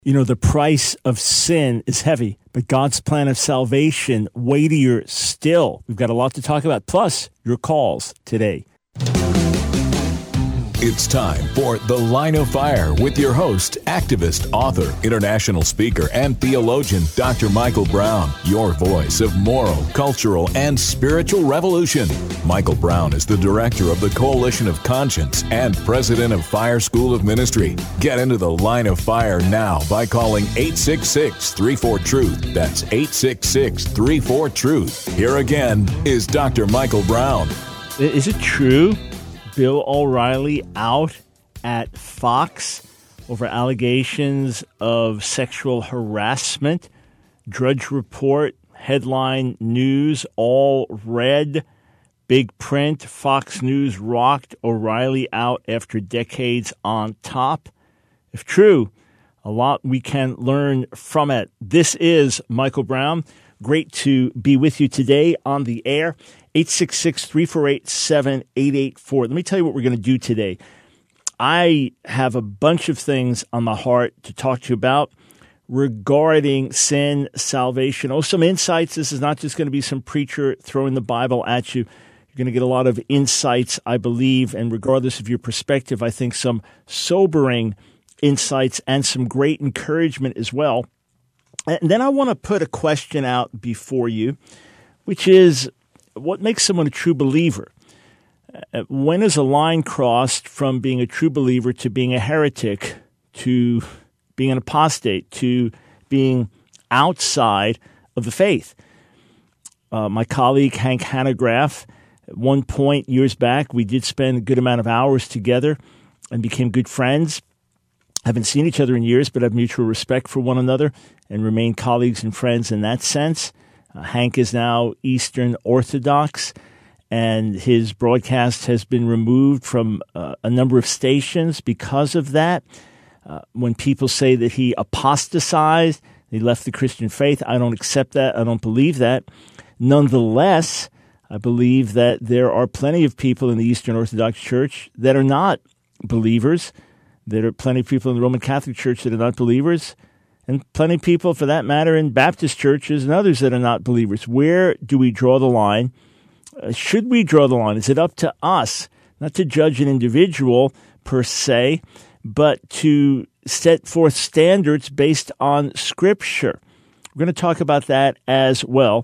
You know, the price of sin is heavy, but God's plan of salvation weightier still. We've got a lot to talk about, plus your calls today. It's time for The Line of Fire with your host, activist, author, international speaker, and theologian, Dr. Michael Brown, your voice of moral, cultural, and spiritual revolution. Michael Brown is the director of the Coalition of Conscience and president of Fire School of Ministry. Get into The Line of Fire now by calling 866-34-TRUTH. That's 866-34-TRUTH. Here again is Dr. Michael Brown. Is it true Bill O'Reilly out at Fox over allegations of sexual harassment? Drudge Report, headline news, all red, big print. Fox News rocked O'Reilly out after decades on top. If true, a lot we can learn from it. This is Michael Brown. Great to be with you today on the air. 866-348-7884. Let me tell you what we're going to do today. I have a bunch of things on my heart to talk to you about regarding sin, salvation. Oh, some insights. This is not just going to be some preacher throwing the Bible at you. You're going to get a lot of insights, I believe, and regardless of your perspective, I think some sobering insights and some great encouragement as well. And then I want to put a question out before you, which is, what makes someone a true believer? When is a line crossed from being a true believer to being a heretic, to being an apostate, to being outside of the faith? My colleague Hank Hanegraaff, at one point years back, we did spend a good amount of hours together and became good friends. Haven't seen each other in years, but have mutual respect for one another and remain colleagues and friends in that sense. Hank is now Eastern Orthodox, and his broadcast has been removed from a number of stations because of that. When people say that he apostatized, he left the Christian faith, I don't accept that. I don't believe that. Nonetheless, I believe that there are plenty of people in the Eastern Orthodox Church that are not believers. There are plenty of people in the Roman Catholic Church that are not believers, and plenty of people, for that matter, in Baptist churches and others that are not believers. Where do we draw the line? Should we draw the line? Is it up to us, not to judge an individual per se, but to set forth standards based on Scripture? We're going to talk about that as well.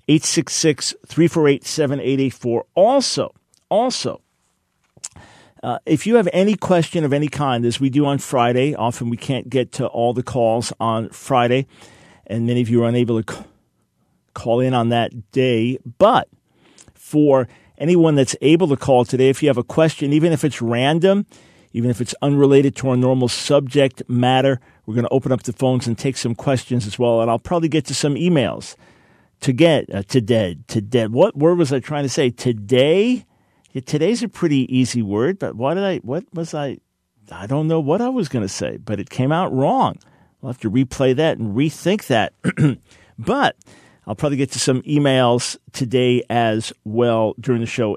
866-348-7884. Also, if you have any question of any kind, as we do on Friday, often we can't get to all the calls on Friday, and many of you are unable to call in on that day. But for anyone that's able to call today, if you have a question, even if it's random, even if it's unrelated to our normal subject matter, we're going to open up the phones and take some questions as well. And I'll probably get to some emails today. What word was I trying to say? Today? Yeah, today's a pretty easy word, but I don't know what I was going to say, but it came out wrong. We'll have to replay that and rethink that. But I'll probably get to some emails today as well during the show.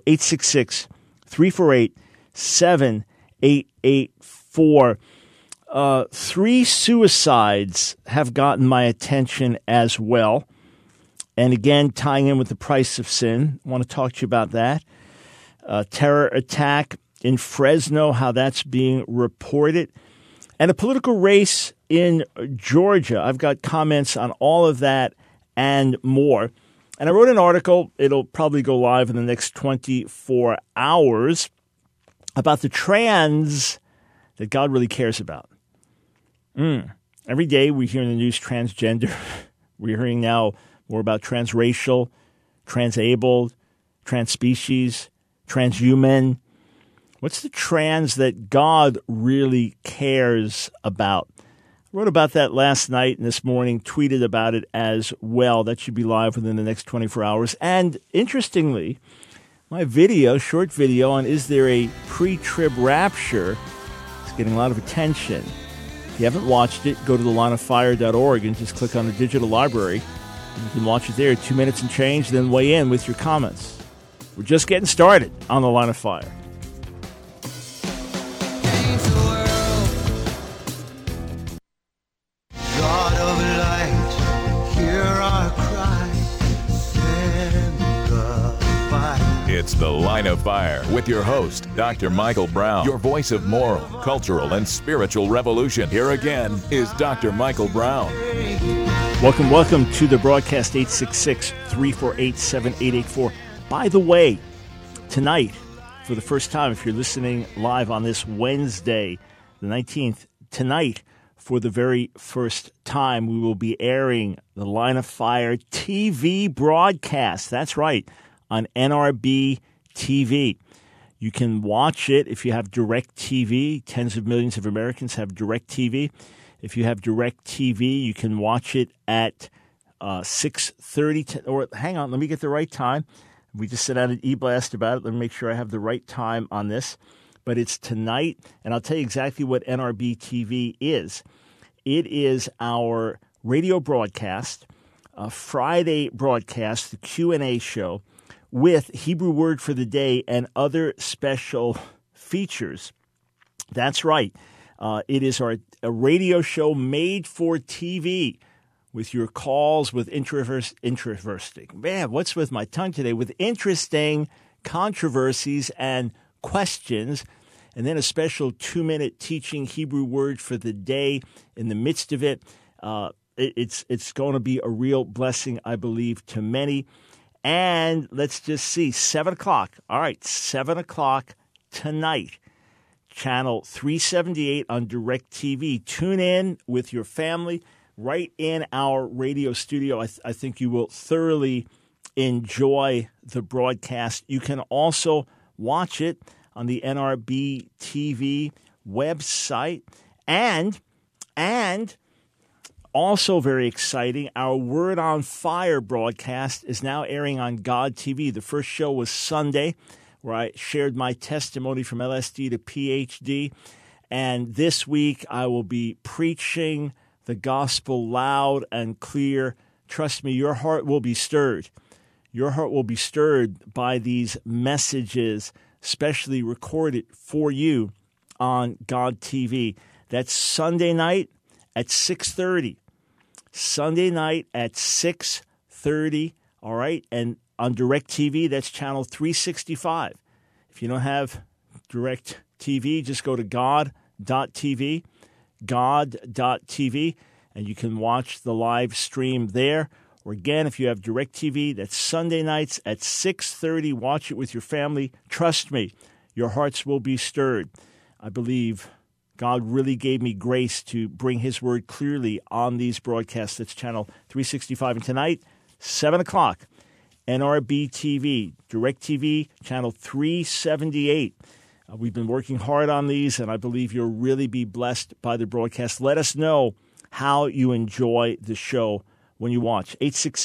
866-348-7884. 3 suicides have gotten my attention as well. And again, tying in with the price of sin, I want to talk to you about that. Terror attack in Fresno, how that's being reported, and a political race in Georgia. I've got comments on all of that and more. And I wrote an article, it'll probably go live in the next 24 hours, about the trans that God really cares about. Every day we hear in the news transgender. We're hearing now more about transracial, transabled, transspecies, transhuman. What's the trans that God really cares about? I wrote about that last night and this morning, tweeted about it as well. That should be live within the next 24 hours. And interestingly, my short video on is there a pre-trib rapture, is getting a lot of attention. If you haven't watched it, go to thelineoffire.org and just click on the digital library. You can watch it there, 2 minutes and change, then weigh in with your comments. We're just getting started on The Line of Fire. It's The Line of Fire with your host, Dr. Michael Brown, your voice of moral, cultural, and spiritual revolution. Here again is Dr. Michael Brown. Welcome to the broadcast, 866-348-7884. By the way, tonight, for the first time, if you're listening live on this Wednesday, the 19th, tonight, for the very first time, we will be airing the Line of Fire TV broadcast. That's right, on NRB TV. You can watch it if you have DirecTV. Tens of millions of Americans have DirecTV. If you have DirecTV, you can watch it at 6:30. Or hang on, let me get the right time. We just sent out an e-blast about it. Let me make sure I have the right time on this. But it's tonight, and I'll tell you exactly what NRB TV is. It is our radio broadcast, a Friday broadcast, the Q&A show, with Hebrew Word for the Day and other special features. That's right. It is a radio show made for TV, with your calls, with interesting. Man, what's with my tongue today? With interesting controversies and questions, and then a special 2-minute teaching Hebrew word for the day in the midst of it. It's going to be a real blessing, I believe, to many. And let's just see, 7 o'clock. All right, 7 o'clock tonight, channel 378 on DirecTV. Tune in with your family right in our radio studio. I think you will thoroughly enjoy the broadcast. You can also watch it on the NRB TV website. And also very exciting, our Word on Fire broadcast is now airing on God TV. The first show was Sunday, where I shared my testimony from LSD to PhD. And this week I will be preaching the gospel loud and clear. Trust me, your heart will be stirred. Your heart will be stirred by these messages, specially recorded for you on God TV. That's Sunday night at 6:30. Sunday night at 6:30, all right? And on DirecTV, that's channel 365. If you don't have DirecTV, just go to god.tv, god.tv, and you can watch the live stream there. Or again, if you have DirecTV, that's Sunday nights at 6:30. Watch it with your family. Trust me, your hearts will be stirred. I believe God really gave me grace to bring His Word clearly on these broadcasts. That's channel 365. And tonight, 7 o'clock, NRB TV, DirecTV, channel 378. We've been working hard on these, and I believe you'll really be blessed by the broadcast. Let us know how you enjoy the show when you watch.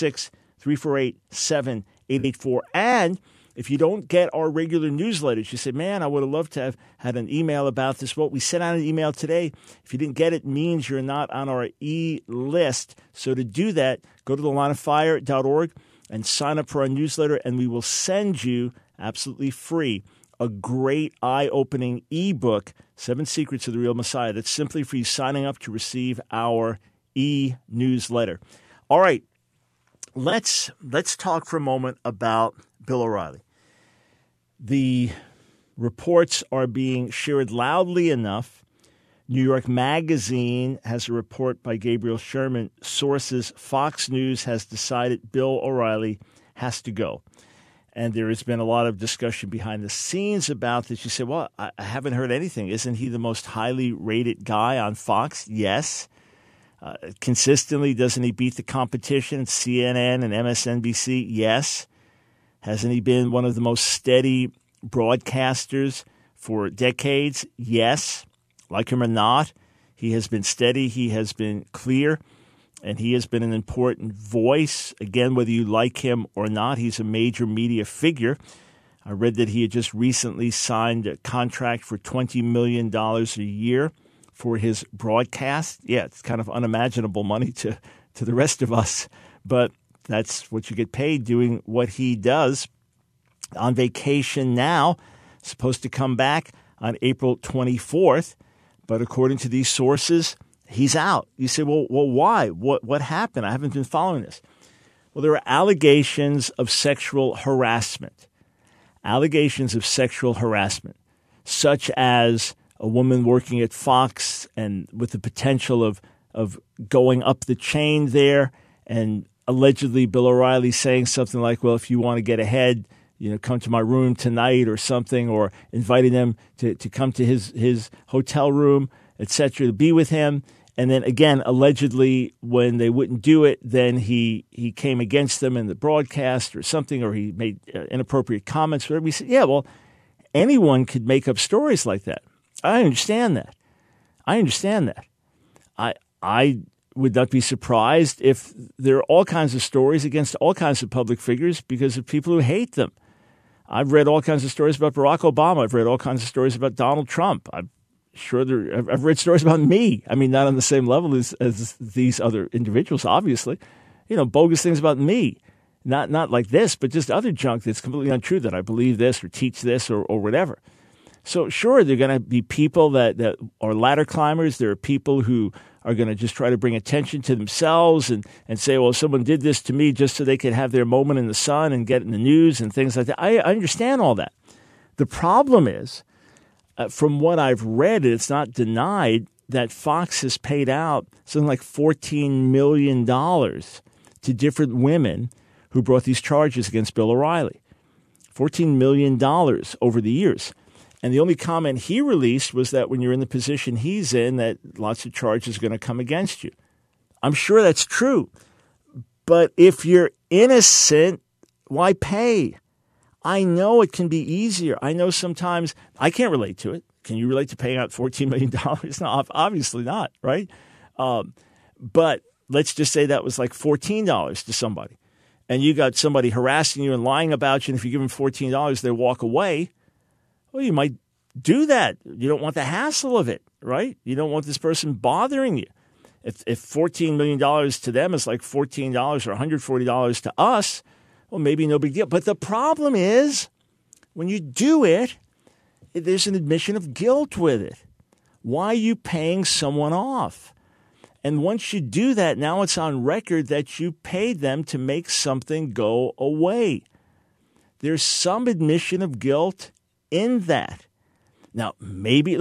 866-348-7884. And if you don't get our regular newsletters, you say, man, I would have loved to have had an email about this. Well, we sent out an email today. If you didn't get it, it means you're not on our e-list. So to do that, go to thelineoffire.org and sign up for our newsletter, and we will send you absolutely free a great eye-opening ebook, 7 Secrets of the Real Messiah. That's simply for you signing up to receive our e-newsletter. All right, let's talk for a moment about Bill O'Reilly. The reports are being shared loudly enough. New York Magazine has a report by Gabriel Sherman. Sources, Fox News has decided Bill O'Reilly has to go. And there has been a lot of discussion behind the scenes about this. You say, well, I haven't heard anything. Isn't he the most highly rated guy on Fox? Yes. Consistently, doesn't he beat the competition, CNN and MSNBC? Yes. Hasn't he been one of the most steady broadcasters for decades? Yes. Like him or not, he has been steady, he has been clear, and he has been an important voice. Again, whether you like him or not, he's a major media figure. I read that he had just recently signed a contract for $20 million a year for his broadcast. Yeah, it's kind of unimaginable money to the rest of us, but that's what you get paid doing what he does. On vacation now, supposed to come back on April 24th, but according to these sources, he's out. You say, well, why? What happened? I haven't been following this. Well, there are allegations of sexual harassment, allegations of sexual harassment, such as a woman working at Fox and with the potential of going up the chain there, and allegedly Bill O'Reilly saying something like, well, if you want to get ahead, come to my room tonight or something, or inviting them to come to his hotel room, etc., to be with him. And then again, allegedly, when they wouldn't do it, then he came against them in the broadcast or something, or he made inappropriate comments. Whatever. We said, yeah, well, anyone could make up stories like that. I understand that. I would not be surprised if there are all kinds of stories against all kinds of public figures because of people who hate them. I've read all kinds of stories about Barack Obama. I've read all kinds of stories about Donald Trump. I've read stories about me. I mean, not on the same level as these other individuals, obviously. Bogus things about me. Not like this, but just other junk that's completely untrue, that I believe this or teach this or whatever. So sure, there are going to be people that are ladder climbers. There are people who are going to just try to bring attention to themselves and say, well, someone did this to me just so they could have their moment in the sun and get in the news and things like that. I understand all that. The problem is, from what I've read, it's not denied that Fox has paid out something like $14 million to different women who brought these charges against Bill O'Reilly. $14 million over the years. And the only comment he released was that when you're in the position he's in, that lots of charges are going to come against you. I'm sure that's true. But if you're innocent, why pay? I know it can be easier. I know sometimes I can't relate to it. Can you relate to paying out $14 million? No, obviously not, right? But let's just say that was like $14 to somebody. And you got somebody harassing you and lying about you, and if you give them $14, they walk away. Well, you might do that. You don't want the hassle of it, right? You don't want this person bothering you. If $14 million to them is like $14 or $140 to us, well, maybe no big deal. But the problem is, when you do it, there's an admission of guilt with it. Why are you paying someone off? And once you do that, now it's on record that you paid them to make something go away. There's some admission of guilt in that. Now, maybe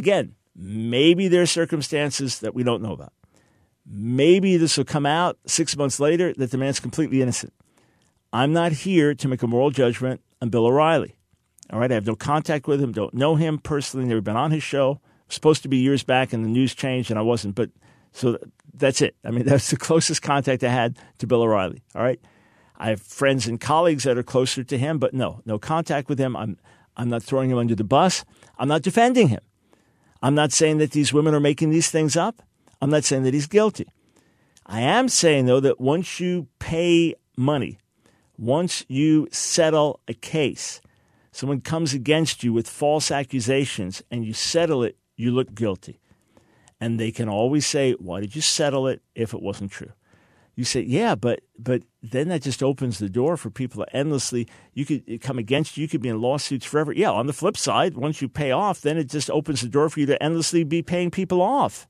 there are circumstances that we don't know about. Maybe this will come out 6 months later that the man's completely innocent. I'm not here to make a moral judgment on Bill O'Reilly. All right, I have no contact with him, don't know him personally, never been on his show. Supposed to be years back and the news changed and I wasn't. But so that's it. I mean, that's the closest contact I had to Bill O'Reilly. All right. I have friends and colleagues that are closer to him, but no contact with him. I'm not throwing him under the bus. I'm not defending him. I'm not saying that these women are making these things up. I'm not saying that he's guilty. I am saying, though, that once you pay money, once you settle a case, someone comes against you with false accusations and you settle it, you look guilty. And they can always say, why did you settle it if it wasn't true? You say, yeah, but then that just opens the door for people to endlessly, you could come against you, could be in lawsuits forever. Yeah, on the flip side, once you pay off, then it just opens the door for you to endlessly be paying people off.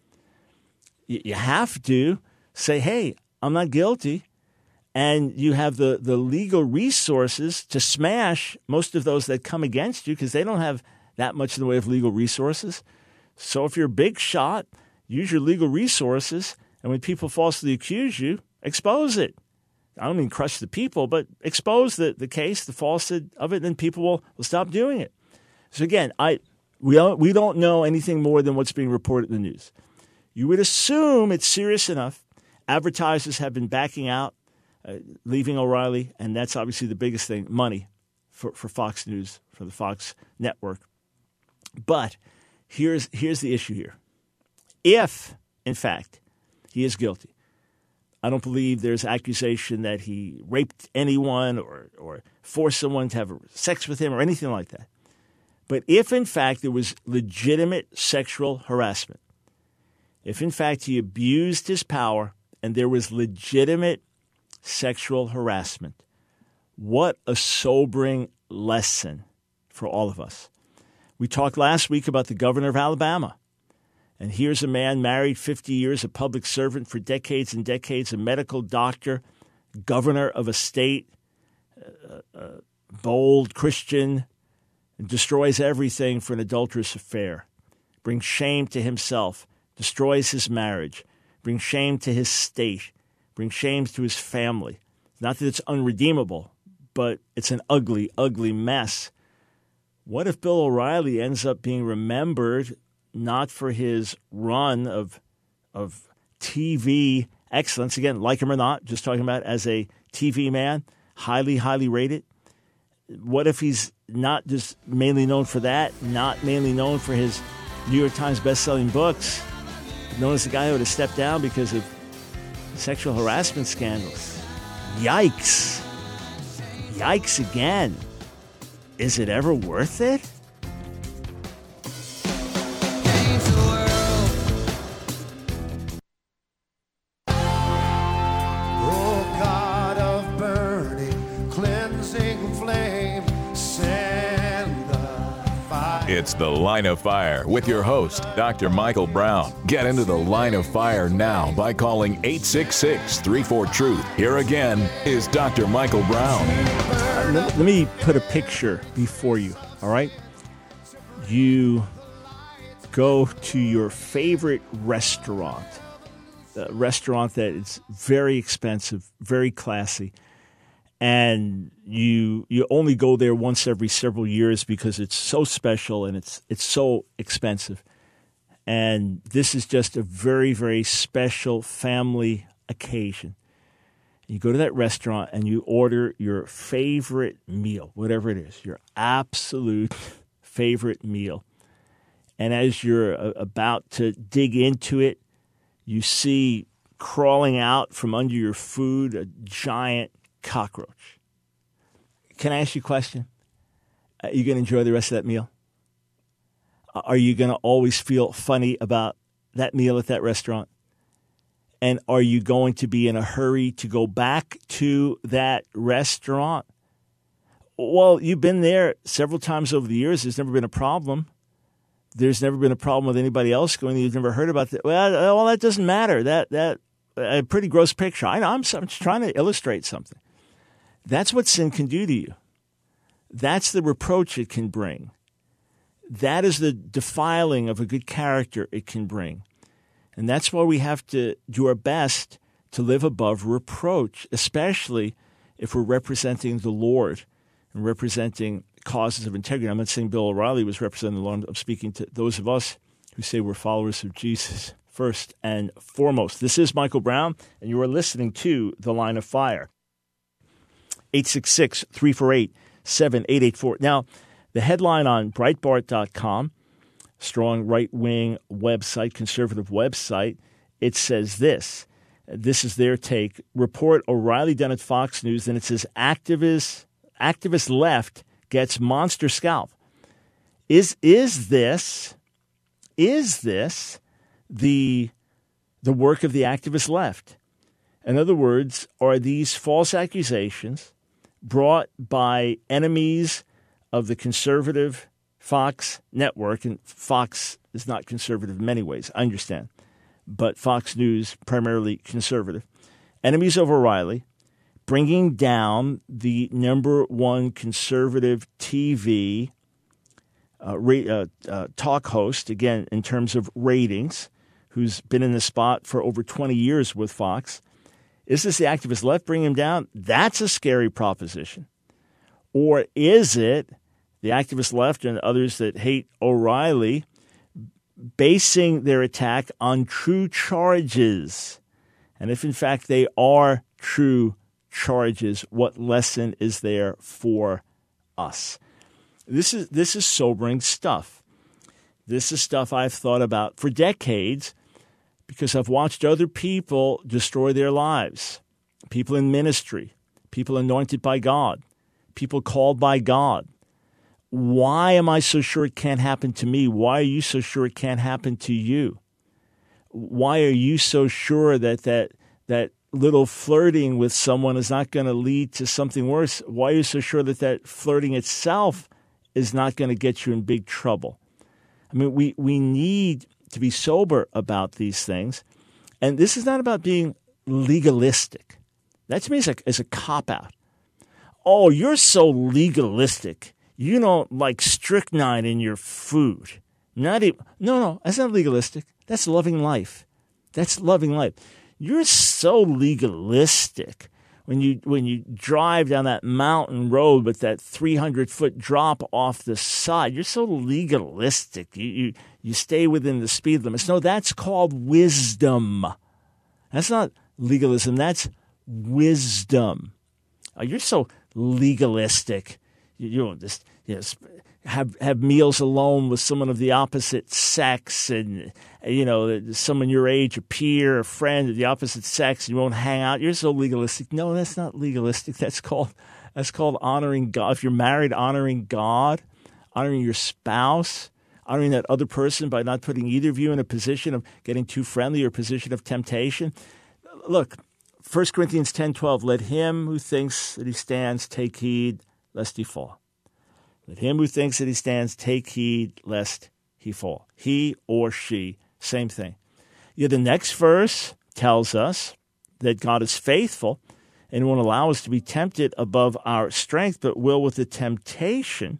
You have to say, hey, I'm not guilty. And you have the legal resources to smash most of those that come against you because they don't have that much in the way of legal resources. So if you're a big shot, use your legal resources. And when people falsely accuse you, expose it. I don't mean crush the people, but expose the case, the falsehood of it, and then people will stop doing it. So again, we don't know anything more than what's being reported in the news. You would assume it's serious enough. Advertisers have been backing out, leaving O'Reilly, and that's obviously the biggest thing, money for Fox News, for the Fox network. But here's the issue here. If, in fact, he is guilty, I don't believe there's accusation that he raped anyone or forced someone to have sex with him or anything like that. But if, in fact, there was legitimate sexual harassment, if, in fact, he abused his power and there was legitimate sexual harassment, what a sobering lesson for all of us. We talked last week about the governor of Alabama. And here's a man married 50 years, a public servant for decades and decades, a medical doctor, governor of a state, bold Christian, and destroys everything for an adulterous affair, brings shame to himself, destroys his marriage, brings shame to his state, brings shame to his family. Not that it's unredeemable, but it's an ugly, ugly mess. What if Bill O'Reilly ends up being remembered not for his run of TV excellence, again, like him or not, just talking about as a TV man, highly, highly rated? What if he's not just mainly known for that, not mainly known for his New York Times best-selling books, known as the guy who would have stepped down because of sexual harassment scandals? Yikes. Yikes again. Is it ever worth it? It's The Line of Fire with your host, Dr. Michael Brown. Get into the Line of Fire now by calling 866-34-TRUTH. Here again is Dr. Michael Brown. Let me put a picture before you, all right? You go to your favorite restaurant, a restaurant that is very expensive, very classy, and you only go there once every several years because it's so special and it's so expensive. And this is just a very, very special family occasion. You go to that restaurant and you order your favorite meal, whatever it is, your absolute favorite meal. And as you're about to dig into it, you see crawling out from under your food a giant cockroach. Can I ask you a question? Are you going to enjoy the rest of that meal? Are you going to always feel funny about that meal at that restaurant? And are you going to be in a hurry to go back to that restaurant? Well, you've been there several times over the years. There's never been a problem. There's never been a problem with anybody else going. You've never heard about that. Well, that doesn't matter. That a pretty gross picture. I know. I'm just trying to illustrate something. That's what sin can do to you. That's the reproach it can bring. That is the defiling of a good character it can bring. And that's why we have to do our best to live above reproach, especially if we're representing the Lord and representing causes of integrity. I'm not saying Bill O'Reilly was representing the Lord. I'm speaking to those of us who say we're followers of Jesus first and foremost. This is Michael Brown, and you are listening to The Line of Fire. 866-348-7884. Now, the headline on Breitbart.com, strong right-wing website, conservative website, it says this. This is their take. Report O'Reilly done at Fox News, and it says activist left gets monster scalp. Is this the work of the activist left? In other words, are these false accusations brought by enemies of the conservative Fox network? And Fox is not conservative in many ways, I understand, but Fox News primarily conservative. Enemies of O'Reilly, bringing down the number one conservative TV talk host, again, in terms of ratings, who's been in the spot for over 20 years with Fox. Is this the activist left bringing him down? That's a scary proposition. Or is it the activist left and others that hate O'Reilly basing their attack on true charges? And if, in fact, they are true charges, what lesson is there for us? This is sobering stuff. This is stuff I've thought about for decades because I've watched other people destroy their lives, people in ministry, people anointed by God, people called by God. Why am I so sure it can't happen to me? Why are you so sure it can't happen to you? Why are you so sure that little flirting with someone is not going to lead to something worse? Why are you so sure that flirting itself is not going to get you in big trouble? I mean, we need to be sober about these things. And this is not about being legalistic. That to me is a cop-out. oh, you're so legalistic. You don't like strychnine in your food. No, that's not legalistic. That's loving life. That's loving life. You're so legalistic when you drive down that mountain road with that 300-foot drop off the side. You're so legalistic. You stay within the speed limits. No, that's called wisdom. That's not legalism. That's wisdom. You're so legalistic. You don't just have meals alone with someone of the opposite sex, and someone your age, a peer, a friend of the opposite sex, and you won't hang out. You're so legalistic. No, that's not legalistic. That's called honoring God. If you're married, honoring God, honoring your spouse, honoring that other person by not putting either of you in a position of getting too friendly or a position of temptation. Look, 1 Corinthians 10:12, let him who thinks that he stands take heed lest he fall. Let him who thinks that he stands take heed lest he fall. He or she, same thing. Yeah, the next verse tells us that God is faithful and won't allow us to be tempted above our strength, but will with the temptation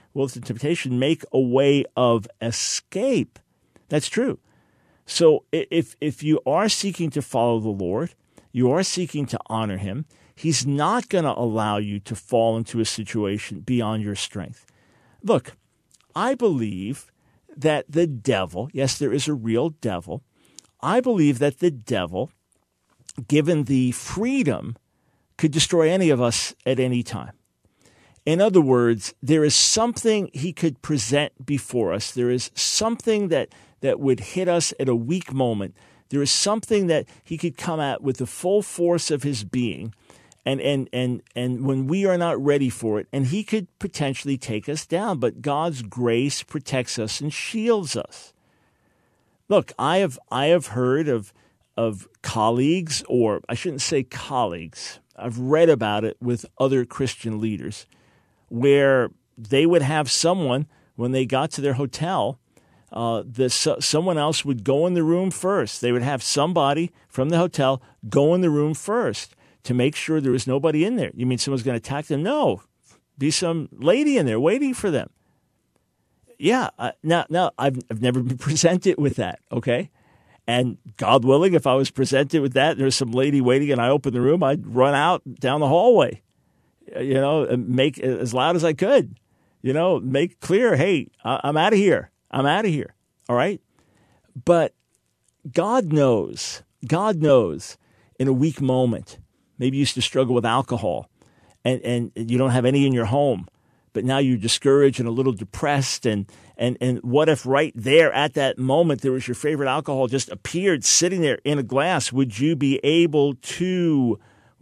make a way of escape. That's true. So if you are seeking to follow the Lord, you are seeking to honor him, he's not going to allow you to fall into a situation beyond your strength. Look, I believe that the devil, yes, there is a real devil. I believe that the devil, given the freedom, could destroy any of us at any time. In other words, there is something he could present before us. There is something that would hit us at a weak moment. There is something that he could come at with the full force of his being, and when we are not ready for it, and he could potentially take us down. But God's grace protects us and shields us. Look, I have heard of colleagues, or I shouldn't say colleagues. I've read about it with other Christian leaders, where they would have someone, when they got to their hotel, someone else would go in the room first. They would have somebody from the hotel go in the room first to make sure there was nobody in there. You mean someone's going to attack them? No. Be some lady in there waiting for them. Yeah. Now, I've never been presented with that, okay? And God willing, if I was presented with that, there's some lady waiting and I open the room, I'd run out down the hallway, and make it as loud as I could, make clear, hey, I'm out of here. I'm out of here. All right. But God knows in a weak moment, maybe you used to struggle with alcohol and you don't have any in your home, but now you're discouraged and a little depressed. And what if right there at that moment, there was your favorite alcohol just appeared sitting there in a glass? Would you be able to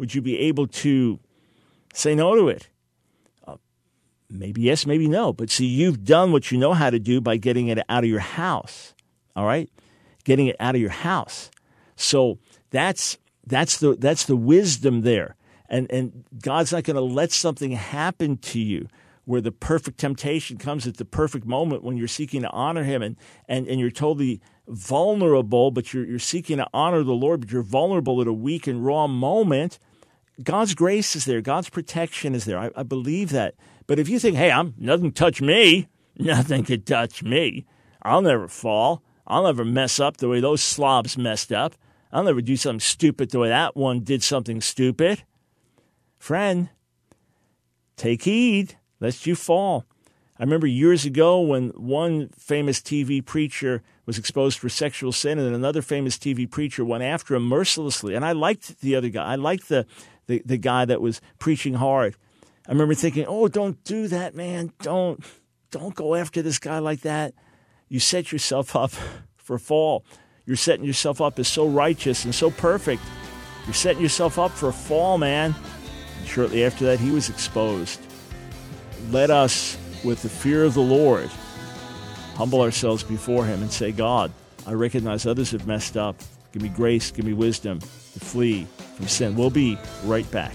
say no to it? Maybe yes, maybe no. But see, you've done what you know how to do by getting it out of your house. All right? Getting it out of your house. So that's the wisdom there. And God's not going to let something happen to you where the perfect temptation comes at the perfect moment when you're seeking to honor him and you're totally vulnerable, but you're seeking to honor the Lord, but you're vulnerable at a weak and raw moment. God's grace is there. God's protection is there. I believe that. But if you think, hey, nothing touch me, nothing could touch me. I'll never fall. I'll never mess up the way those slobs messed up. I'll never do something stupid the way that one did something stupid. Friend, take heed lest you fall. I remember years ago when one famous TV preacher was exposed for sexual sin and another famous TV preacher went after him mercilessly. And I liked the other guy. I liked the guy that was preaching hard. I remember thinking, oh, don't do that, man. Don't go after this guy like that. You set yourself up for a fall. You're setting yourself up as so righteous and so perfect. You're setting yourself up for a fall, man. And shortly after that, he was exposed. Let us, with the fear of the Lord, humble ourselves before him and say, God, I recognize others have messed up. Give me grace, give me wisdom to flee from sin. We'll be right back.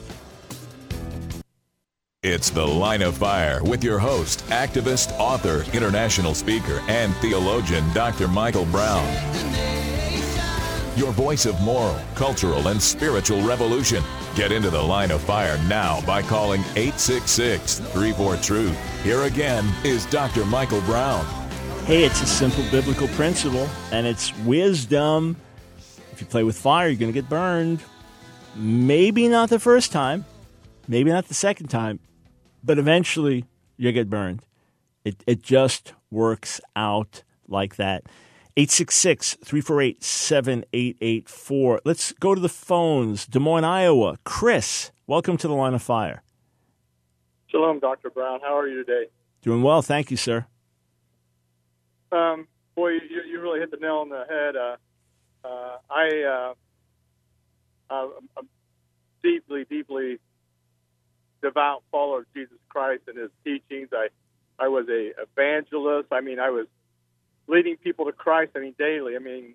It's The Line of Fire with your host, activist, author, international speaker, and theologian, Dr. Michael Brown. your voice of moral, cultural, and spiritual revolution. Get into the line of fire now by calling 866-34-TRUTH. Here again is Dr. Michael Brown. Hey, it's a simple biblical principle, and it's wisdom. If you play with fire, you're going to get burned. Maybe not the first time, maybe not the second time, but eventually you'll get burned. It just works out like that. 866-348-7884. Let's go to the phones. Des Moines, Iowa. Chris, welcome to the Line of Fire. Shalom, Dr. Brown. How are you today? Doing well. Thank you, sir. Boy, you really hit the nail on the head. I'm a deeply, deeply devout follower of Jesus Christ and his teachings. I was a evangelist. I mean, I was leading people to Christ, daily. And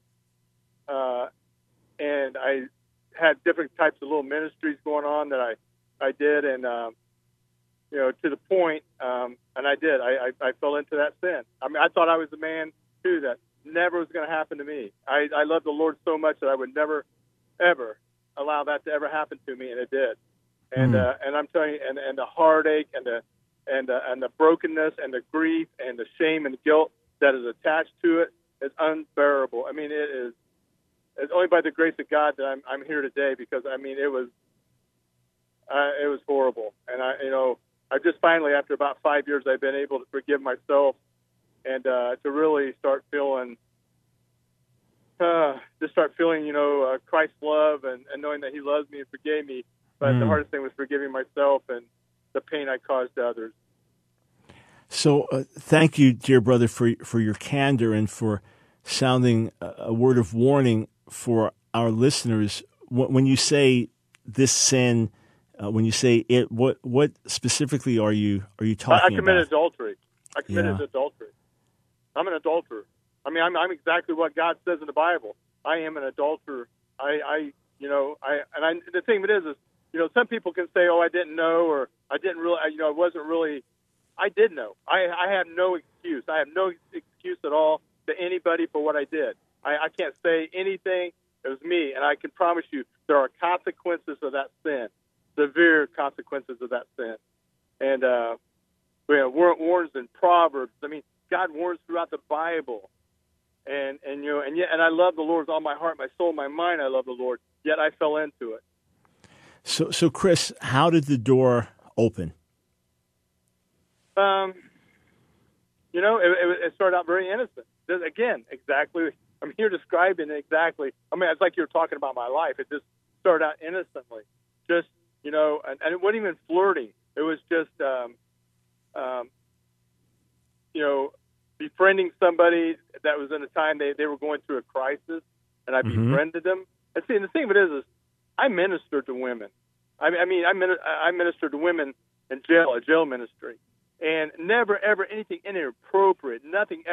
I had different types of little ministries going on that I did. And, to the point, and I did. I fell into that sin. I thought I was the man, too, that never was going to happen to me. I loved the Lord so much that I would never, ever allow that to ever happen to me, and it did. And I'm telling you, and the heartache and the brokenness and the grief and the shame and guilt that is attached to it is unbearable. It's only by the grace of God that I'm here today, because it was horrible. And I just finally, after about 5 years, I've been able to forgive myself and to really start feeling Christ's love and knowing that he loves me and forgave me. But the hardest thing was forgiving myself and the pain I caused to others. So thank you, dear brother, for your candor and for sounding a word of warning for our listeners. When you say this sin, when you say it, what specifically are you talking about? I committed adultery. Adultery. I'm an adulterer. I'm exactly what God says in the Bible. I am an adulterer. The thing of it is, some people can say, "Oh, I didn't know," or "I didn't really," I wasn't really. I did know. I have no excuse. I have no excuse at all to anybody for what I did. I can't say anything. It was me, and I can promise you there are consequences of that sin, severe consequences of that sin. And warns in Proverbs. God warns throughout the Bible. And I love the Lord with all my heart, my soul, my mind. I love the Lord. Yet I fell into it. So Chris, how did the door open? It started out very innocent. Again, exactly. I'm here describing it exactly. It's like you're talking about my life. It just started out innocently. Just, and it wasn't even flirting. It was just, befriending somebody that was in a time they were going through a crisis, and I befriended them. And see, and the thing of it is I ministered to women. I ministered to women in jail, a jail ministry, and never ever anything inappropriate,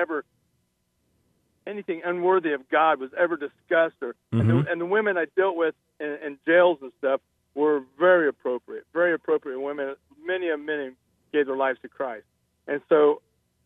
anything unworthy of God was ever discussed. And the women I dealt with in jails and stuff were very appropriate women. Many of them gave their lives to Christ, and so.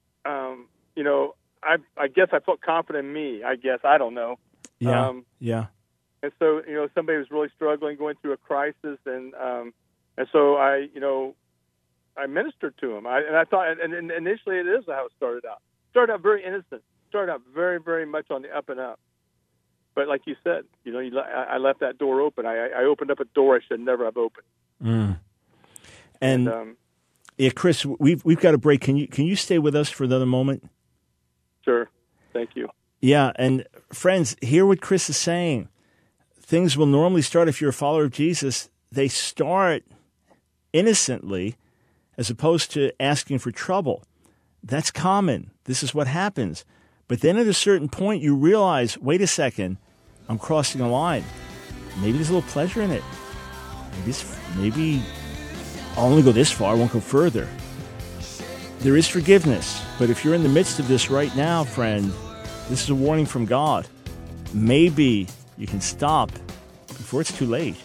I guess I felt confident in me. I don't know. Yeah. And so, somebody was really struggling, going through a crisis, and so I ministered to him. I thought, and initially it is how it started out. Started out very innocent. Started out very, very much on the up and up. But like you said, I left that door open. I opened up a door I should never have opened. And Chris, we've got a break. Can you stay with us for another moment? Sure. Thank you. Yeah, and friends, hear what Chris is saying. Things will normally start, if you're a follower of Jesus, they start innocently as opposed to asking for trouble. That's common. This is what happens. But then at a certain point, you realize, wait a second, I'm crossing a line. Maybe there's a little pleasure in it. Maybe I'll only go this far, I won't go further. There is forgiveness, but if you're in the midst of this right now, friend, this is a warning from God. Maybe you can stop before it's too late.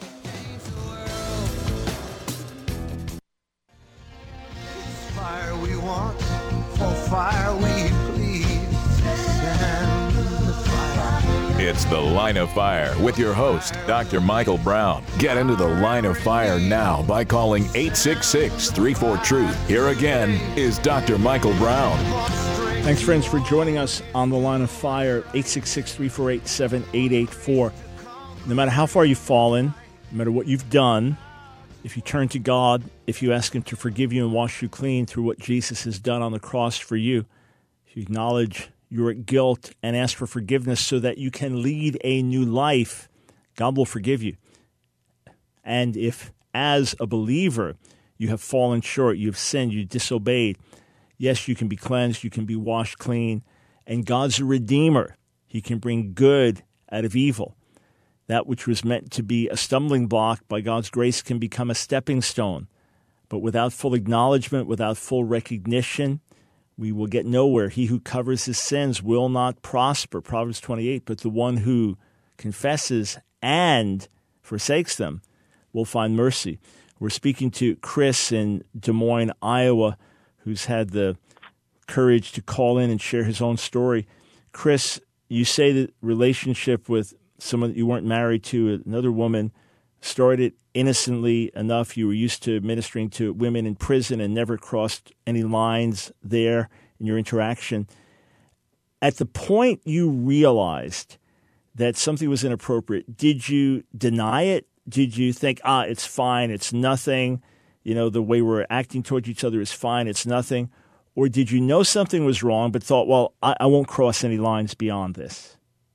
Fire we want, for fire we plead. Send the fire. It's The Line of Fire with your host, Dr. Michael Brown. Get into the Line of Fire now by calling 866-34-TRUTH. Here again is Dr. Michael Brown. Thanks, friends, for joining us on The Line of Fire, 866-348-7884. No matter how far you've fallen, no matter what you've done, if you turn to God, if you ask Him to forgive you and wash you clean through what Jesus has done on the cross for you, if you acknowledge your guilt and ask for forgiveness so that you can lead a new life, God will forgive you. And if, as a believer, you have fallen short, you've sinned, you disobeyed, yes, you can be cleansed, you can be washed clean, and God's a redeemer. He can bring good out of evil. That which was meant to be a stumbling block by God's grace can become a stepping stone. But without full acknowledgement, without full recognition, we will get nowhere. He who covers his sins will not prosper, Proverbs 28, but the one who confesses and forsakes them will find mercy. We're speaking to Chris in Des Moines, Iowa, who's had the courage to call in and share his own story. Chris, you say that relationship with someone that you weren't married to, another woman, started innocently enough. You were used to ministering to women in prison and never crossed any lines there in your interaction. At the point you realized that something was inappropriate, did you deny it? Did you think, it's fine, it's nothing, the way we're acting towards each other is fine, it's nothing? Or did you know something was wrong but thought, well, I won't cross any lines beyond this?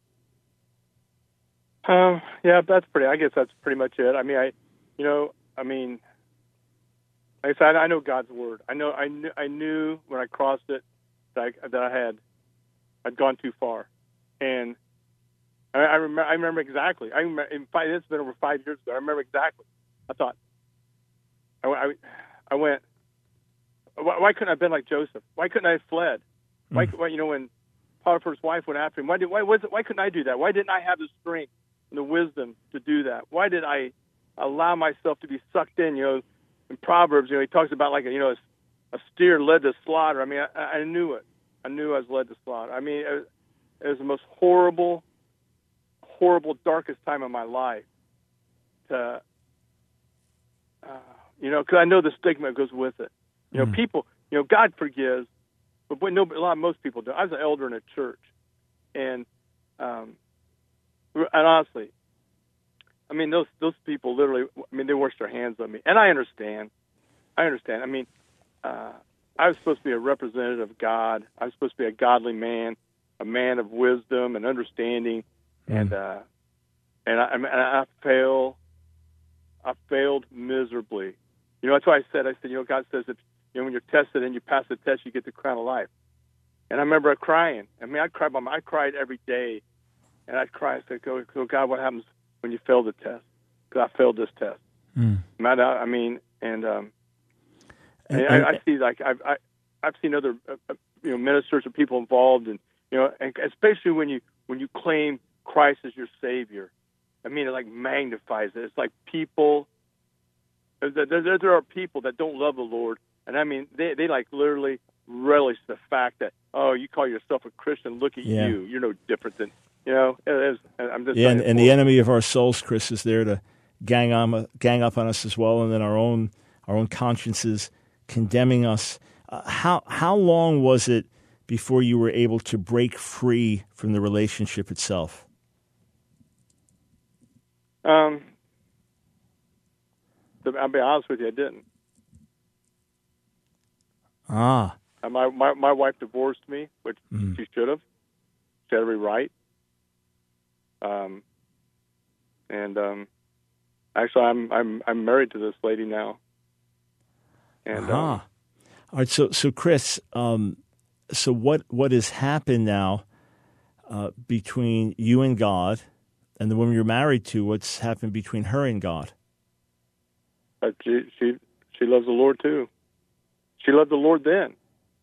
Yeah, I guess that's pretty much it. I mean, like I said, I know God's word. I knew when I crossed it that I'd gone too far, and I remember exactly. It's been over 5 years ago. I remember exactly. I thought, I went, why couldn't I have been like Joseph? Why couldn't I have fled? Why when Potiphar's wife went after him, why couldn't I do that? Why didn't I have the strength and the wisdom to do that? Why did I allow myself to be sucked in? In Proverbs, he talks about like a steer led to slaughter. I mean, I knew it. I knew I was led to slaughter. I mean, it was the most horrible, darkest time of my life. Because I know the stigma that goes with it. People, God forgives, but most people don't. I was an elder in a church, and honestly, I mean, those people literally, they washed their hands on me. And I understand. I mean, I was supposed to be a representative of God. I was supposed to be a godly man, a man of wisdom and understanding. And I failed miserably. That's why I said, God says that, when you're tested and you pass the test, you get the crown of life. And I remember crying. I cried every day. And I'd cry and say, God, what happens when you fail the test? Because I failed this test. I see, like, I've seen other, ministers or people involved, and and especially when you claim Christ as your Savior. It like magnifies it. It's like people. There are people that don't love the Lord, and they like literally relish the fact that, you call yourself a Christian. Look at you. You're no different than. I'm just and the enemy of our souls, Chris, is there to gang up on us as well, and then our own consciences condemning us. How long was it before you were able to break free from the relationship itself? I'll be honest with you, I didn't. My wife divorced me, which she should have. She had every right. Actually, I'm married to this lady now. And all right, so Chris, so what has happened now between you and God, and the woman you're married to? What's happened between her and God? She loves the Lord too. She loved the Lord then.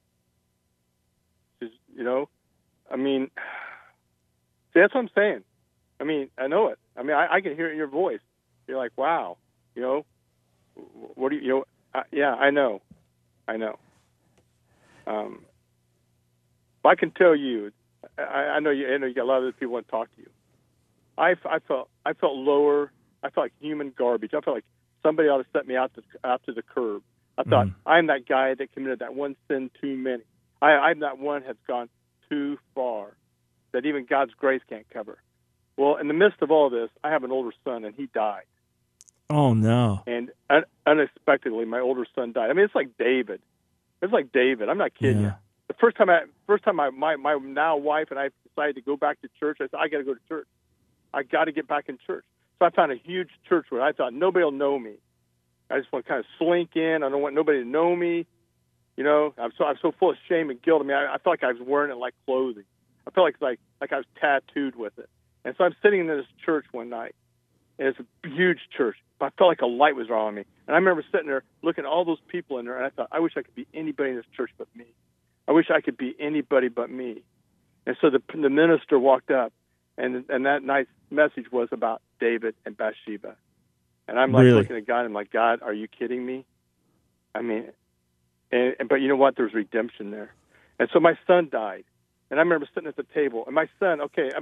See, that's what I'm saying. I know it. I can hear it in your voice. You're like, wow, what do you, yeah, I know. But I can tell you, I know you got a lot of other people want to talk to you. I felt lower. I felt like human garbage. I felt like somebody ought to set me out to the curb. I thought, I'm that guy that committed that one sin too many. I'm that one has gone too far that even God's grace can't cover. Well, in the midst of all this, I have an older son, and he died. Oh, no. And unexpectedly, my older son died. I mean, it's like David. It's like David. I'm not kidding you. The first time my now wife and I decided to go back to church, I said, I got to go to church. I got to get back in church. So I found a huge church where I thought nobody will know me. I just want to kind of slink in. I don't want nobody to know me. You know, I'm so full of shame and guilt. I mean, I felt like I was wearing it like clothing. I felt like I was tattooed with it. And so I'm sitting in this church one night, and it's a huge church, but I felt like a light was on me. And I remember sitting there looking at all those people in there, and I thought, I wish I could be anybody in this church but me. I wish I could be anybody but me. And so the minister walked up, and that night's message was about David and Bathsheba. And I'm like looking at God, and I'm like, God, are you kidding me? I mean, but you know what? There's redemption there. And so my son died. And I remember sitting at the table, and my son,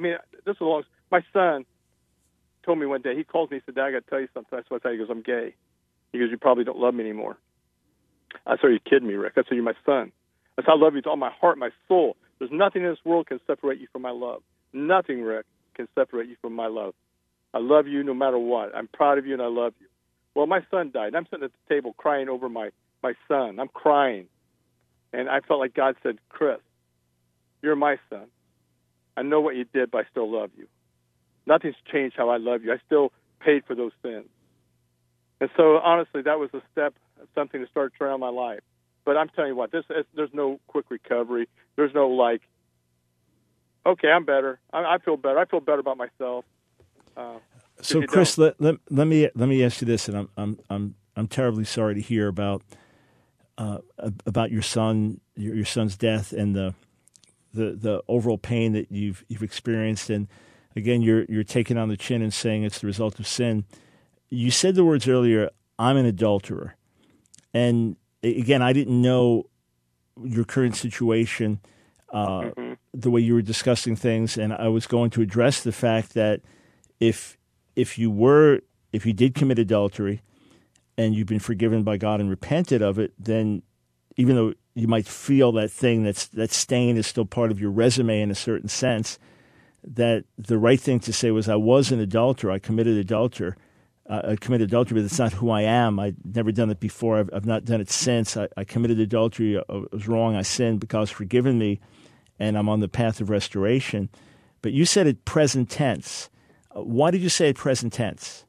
my son told me one day, he called me, he said, Dad, I got to tell you something. That's what I said. He goes, I'm gay. He goes, you probably don't love me anymore. I said, are you kidding me, Rick? I said, you're my son. I said, I love you with all my heart, my soul. There's nothing in this world can separate you from my love. Nothing, Rick, can separate you from my love. I love you no matter what. I'm proud of you, and I love you. Well, my son died. I'm sitting at the table crying over my son. I'm crying. And I felt like God said, Chris, you're my son. I know what you did, but I still love you. Nothing's changed how I love you. I still paid for those sins. And so, honestly, that was a step, something to start turning on my life. But I'm telling you what, there's no quick recovery. There's no like, okay, I'm better. I feel better. I feel better about myself. So, Chris, let me ask you this, and I'm terribly sorry to hear about your son, your son's death, and the overall pain that you've experienced. And again, you're taking on the chin and saying it's the result of sin. You said the words earlier, I'm an adulterer. And again, I didn't know your current situation, the way you were discussing things, and I was going to address the fact that if you did commit adultery and you've been forgiven by God and repented of it, then even though you might feel that thing, that stain is still part of your resume in a certain sense, that the right thing to say was, I was an adulterer, I committed adultery, but it's not who I am. I'd never done it before. I've not done it since. I committed adultery. I was wrong. I sinned, but God's forgiven me, and I'm on the path of restoration. But you said it present tense. Why did you say it present tense?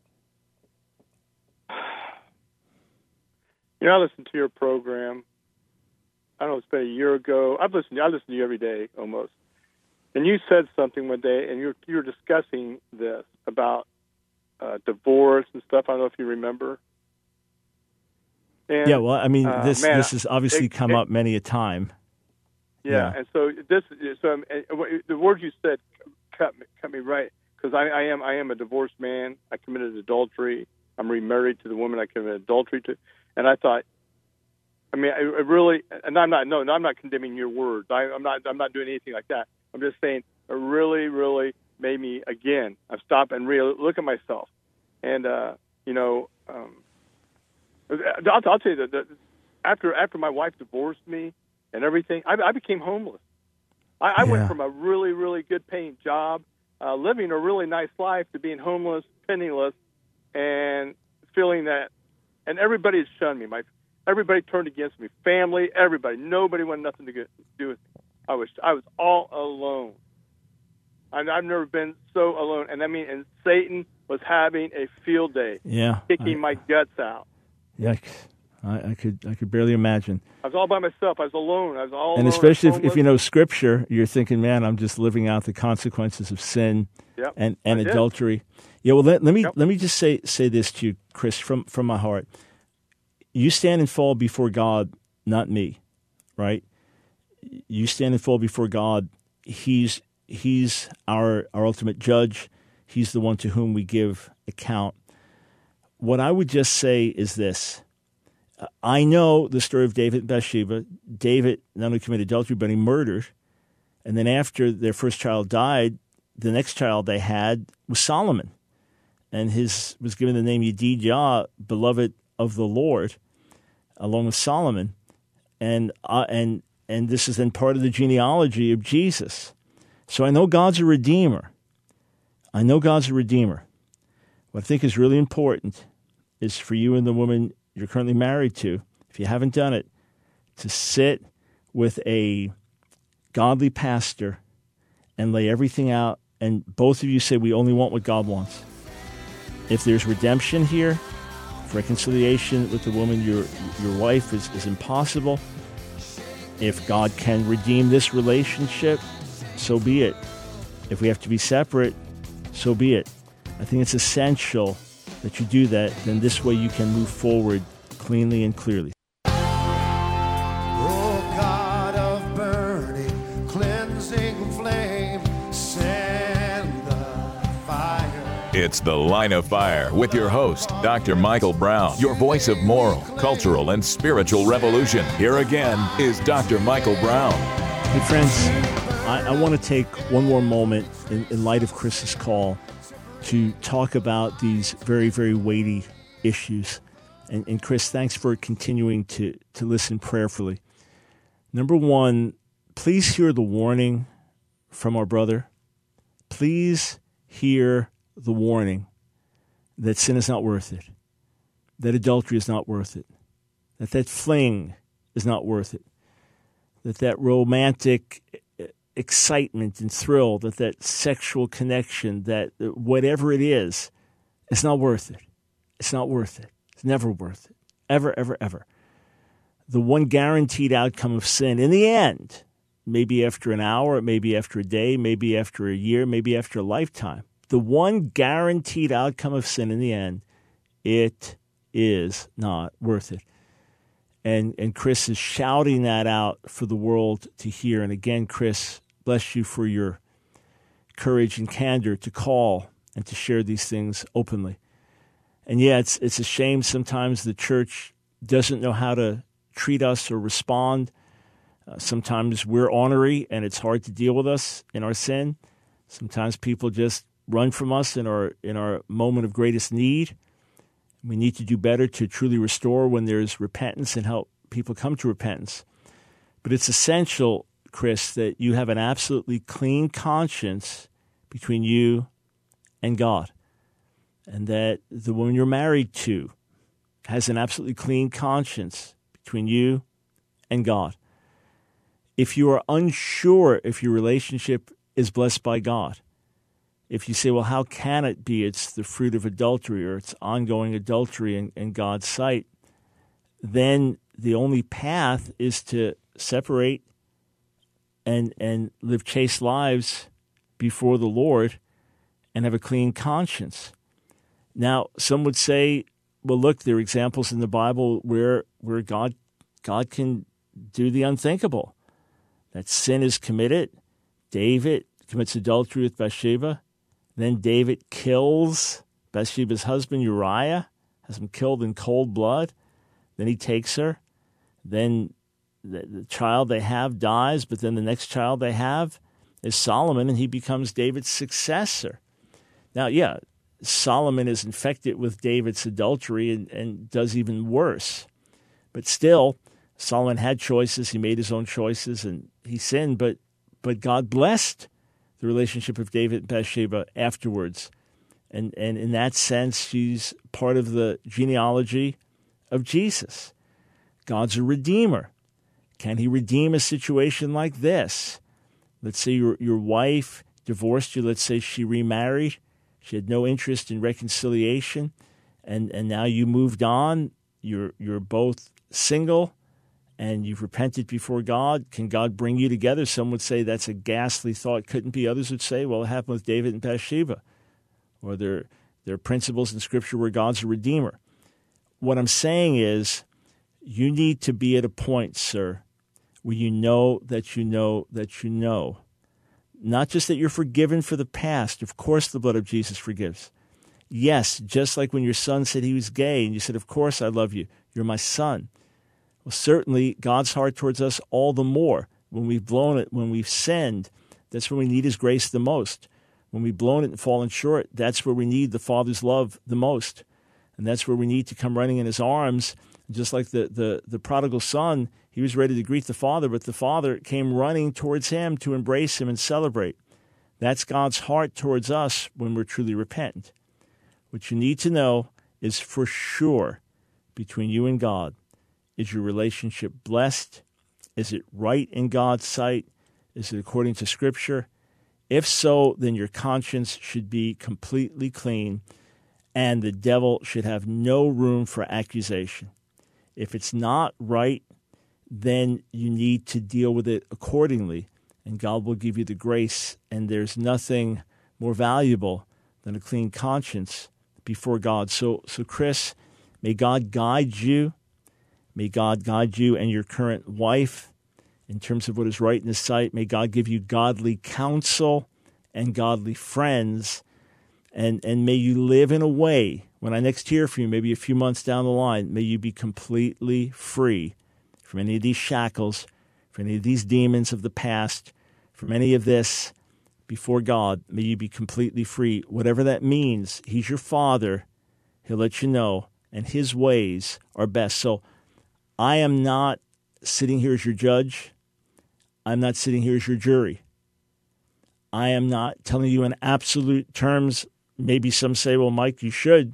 You know, I listened to your program. I don't know, it's been a year ago. I listen to you every day almost. And you said something one day, and you were discussing this about divorce and stuff. I don't know if you remember. And, yeah, well, I mean, this has obviously come up many a time. Yeah, and so the words you said cut me right, because I am a divorced man. I committed adultery. I'm remarried to the woman I committed adultery to, and I thought, I mean, I really, and I'm not condemning your words. I'm not doing anything like that. I'm just saying it really, really made me again. I stopped and really look at myself, and I'll tell you that after my wife divorced me and everything, I became homeless. I went from a really, really good paying job, living a really nice life, to being homeless, penniless, and feeling that, and everybody had shunned me. Everybody turned against me. Family, everybody, nobody wanted nothing to do with me. I was all alone. I've never been so alone, and Satan was having a field day, kicking my guts out. Yikes! I could barely imagine. I was all by myself. I was alone. I was all alone. And especially if you know Scripture, you're thinking, man, I'm just living out the consequences of sin and adultery. Yeah. Well, let me just say this to you, Chris, from my heart. You stand and fall before God, not me, right? You stand and fall before God. He's our ultimate judge. He's the one to whom we give account. What I would just say is this. I know the story of David and Bathsheba. David not only committed adultery, but he murdered. And then after their first child died, the next child they had was Solomon, and his was given the name Yedidya, beloved of the Lord, along with Solomon, and this is then part of the genealogy of Jesus. So I know God's a redeemer. I know God's a redeemer. What I think is really important is for you and the woman you're currently married to, if you haven't done it, to sit with a godly pastor and lay everything out, and both of you say, we only want what God wants. If there's redemption here, if reconciliation with the woman, your wife, is impossible, if God can redeem this relationship, so be it. If we have to be separate, so be it. I think it's essential that you do that, then this way you can move forward cleanly and clearly. Oh, God of burning, cleansing flame, send the fire. It's The Line of Fire with your host, Dr. Michael Brown, your voice of moral, cultural, and spiritual revolution. Here again is Dr. Michael Brown. Hey, friends, I want to take one more moment in light of Chris's call to talk about these very, very weighty issues. And Chris, thanks for continuing to listen prayerfully. Number one, please hear the warning from our brother. Please hear the warning that sin is not worth it, that adultery is not worth it, that fling is not worth it, that romantic excitement and thrill, that sexual connection, that whatever it is, it's not worth it. It's not worth it. It's never worth it. Ever, ever, ever. The one guaranteed outcome of sin in the end, maybe after an hour, maybe after a day, maybe after a year, maybe after a lifetime, the one guaranteed outcome of sin in the end, it is not worth it. And Chris is shouting that out for the world to hear. And again, Chris, bless you for your courage and candor to call and to share these things openly. And yeah, it's a shame sometimes the church doesn't know how to treat us or respond. Sometimes we're ornery and it's hard to deal with us in our sin. Sometimes people just run from us in our moment of greatest need. We need to do better to truly restore when there's repentance and help people come to repentance. But it's essential, Chris, that you have an absolutely clean conscience between you and God, and that the woman you're married to has an absolutely clean conscience between you and God. If you are unsure if your relationship is blessed by God, if you say, well, how can it be it's the fruit of adultery or it's ongoing adultery in God's sight, then the only path is to separate and live chaste lives before the Lord and have a clean conscience. Now, some would say, well, look, there are examples in the Bible where God can do the unthinkable. That sin is committed. David commits adultery with Bathsheba. Then David kills Bathsheba's husband Uriah, has him killed in cold blood. Then he takes her. Then the child they have dies, but then the next child they have is Solomon, and he becomes David's successor. Now, yeah, Solomon is infected with David's adultery and does even worse. But still, Solomon had choices. He made his own choices, and he sinned, but God blessed the relationship of David and Bathsheba afterwards. And in that sense, she's part of the genealogy of Jesus. God's a redeemer. Can he redeem a situation like this? Let's say your wife divorced you. Let's say she remarried. She had no interest in reconciliation, and now you moved on. You're both single, and you've repented before God. Can God bring you together? Some would say that's a ghastly thought. Couldn't be. Others would say, well, it happened with David and Bathsheba. Or there are principles in Scripture where God's a redeemer. What I'm saying is you need to be at a point, sir, where you know that you know that you know. Not just that you're forgiven for the past. Of course the blood of Jesus forgives. Yes, just like when your son said he was gay, and you said, of course I love you. You're my son. Well, certainly God's heart towards us all the more. When we've blown it, when we've sinned, that's when we need his grace the most. when we've blown it and fallen short, that's where we need the Father's love the most. And that's where we need to come running in his arms. Just like the prodigal son, he was ready to greet the Father, but the Father came running towards him to embrace him and celebrate. That's God's heart towards us when we're truly repentant. What you need to know is for sure, between you and God, is your relationship blessed? Is it right in God's sight? Is it according to Scripture? If so, then your conscience should be completely clean, and the devil should have no room for accusation. If it's not right, then you need to deal with it accordingly, and God will give you the grace, and there's nothing more valuable than a clean conscience before God. So Chris, may God guide you. May God guide you and your current wife in terms of what is right in his sight. May God give you godly counsel and godly friends, and may you live in a way, when I next hear from you, maybe a few months down the line, may you be completely free from any of these shackles, from any of these demons of the past, from any of this before God. May you be completely free. Whatever that means, he's your Father. He'll let you know, and his ways are best. So I am not sitting here as your judge. I'm not sitting here as your jury. I am not telling you in absolute terms. Maybe some say, well, Mike, you should.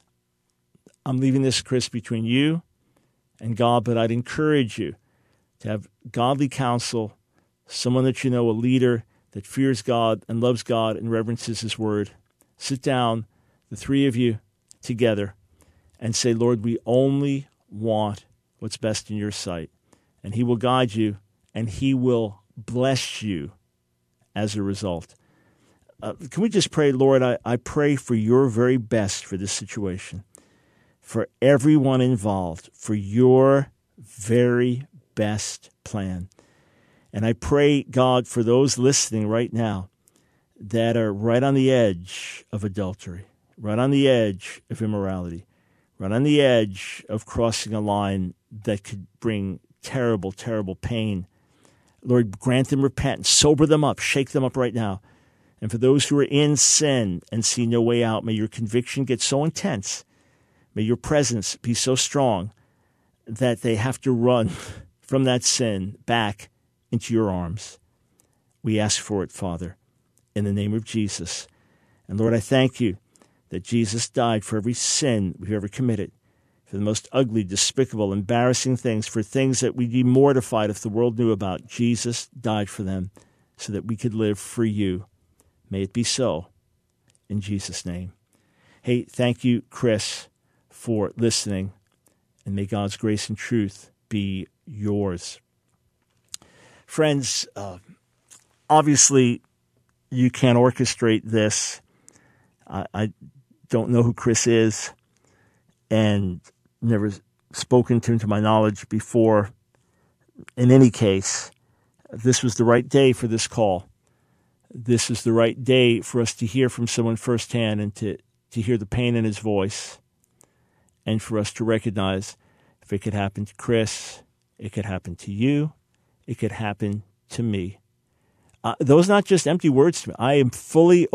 I'm leaving this, Chris, between you and God, but I'd encourage you to have godly counsel, someone that you know, a leader that fears God and loves God and reverences his word. Sit down, the three of you together, and say, Lord, we only want what's best in your sight. And he will guide you, and he will bless you as a result. Can we just pray, Lord, I pray for your very best for this situation, for everyone involved, for your very best plan. And I pray, God, for those listening right now that are right on the edge of adultery, right on the edge of immorality, right on the edge of crossing a line that could bring terrible, terrible pain. Lord, grant them repentance, sober them up, shake them up right now. And for those who are in sin and see no way out, may your conviction get so intense, may your presence be so strong that they have to run from that sin back into your arms. We ask for it, Father, in the name of Jesus. And Lord, I thank you that Jesus died for every sin we've ever committed, for the most ugly, despicable, embarrassing things, for things that we'd be mortified if the world knew about. Jesus died for them so that we could live for you. May it be so, in Jesus' name. Hey, thank you, Chris, for listening, and may God's grace and truth be yours. Friends, obviously, you can't orchestrate this. I don't know who Chris is, and never spoken to him to my knowledge before. In any case, this was the right day for this call. This is the right day for us to hear from someone firsthand and to hear the pain in his voice, and for us to recognize if it could happen to Chris, it could happen to you, it could happen to me. Those are not just empty words to me. I am fully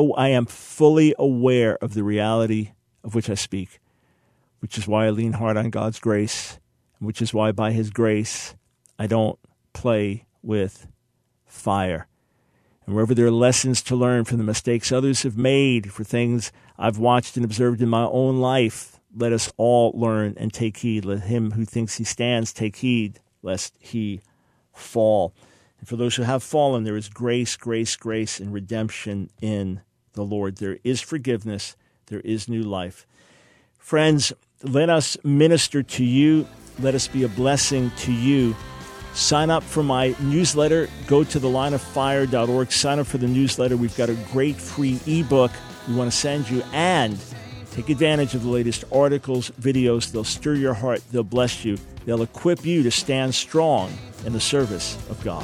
aware of the reality of which I speak, which is why I lean hard on God's grace, which is why by his grace I don't play with fire. And wherever there are lessons to learn from the mistakes others have made, for things I've watched and observed in my own life, let us all learn and take heed. Let him who thinks he stands take heed, lest he fall. And for those who have fallen, there is grace, grace, grace, and redemption in the Lord. There is forgiveness. There is new life. Friends, let us minister to you. Let us be a blessing to you. Sign up for my newsletter. Go to thelineoffire.org. Sign up for the newsletter. We've got a great free ebook we want to send you. And take advantage of the latest articles, videos. They'll stir your heart. They'll bless you. They'll equip you to stand strong in the service of God.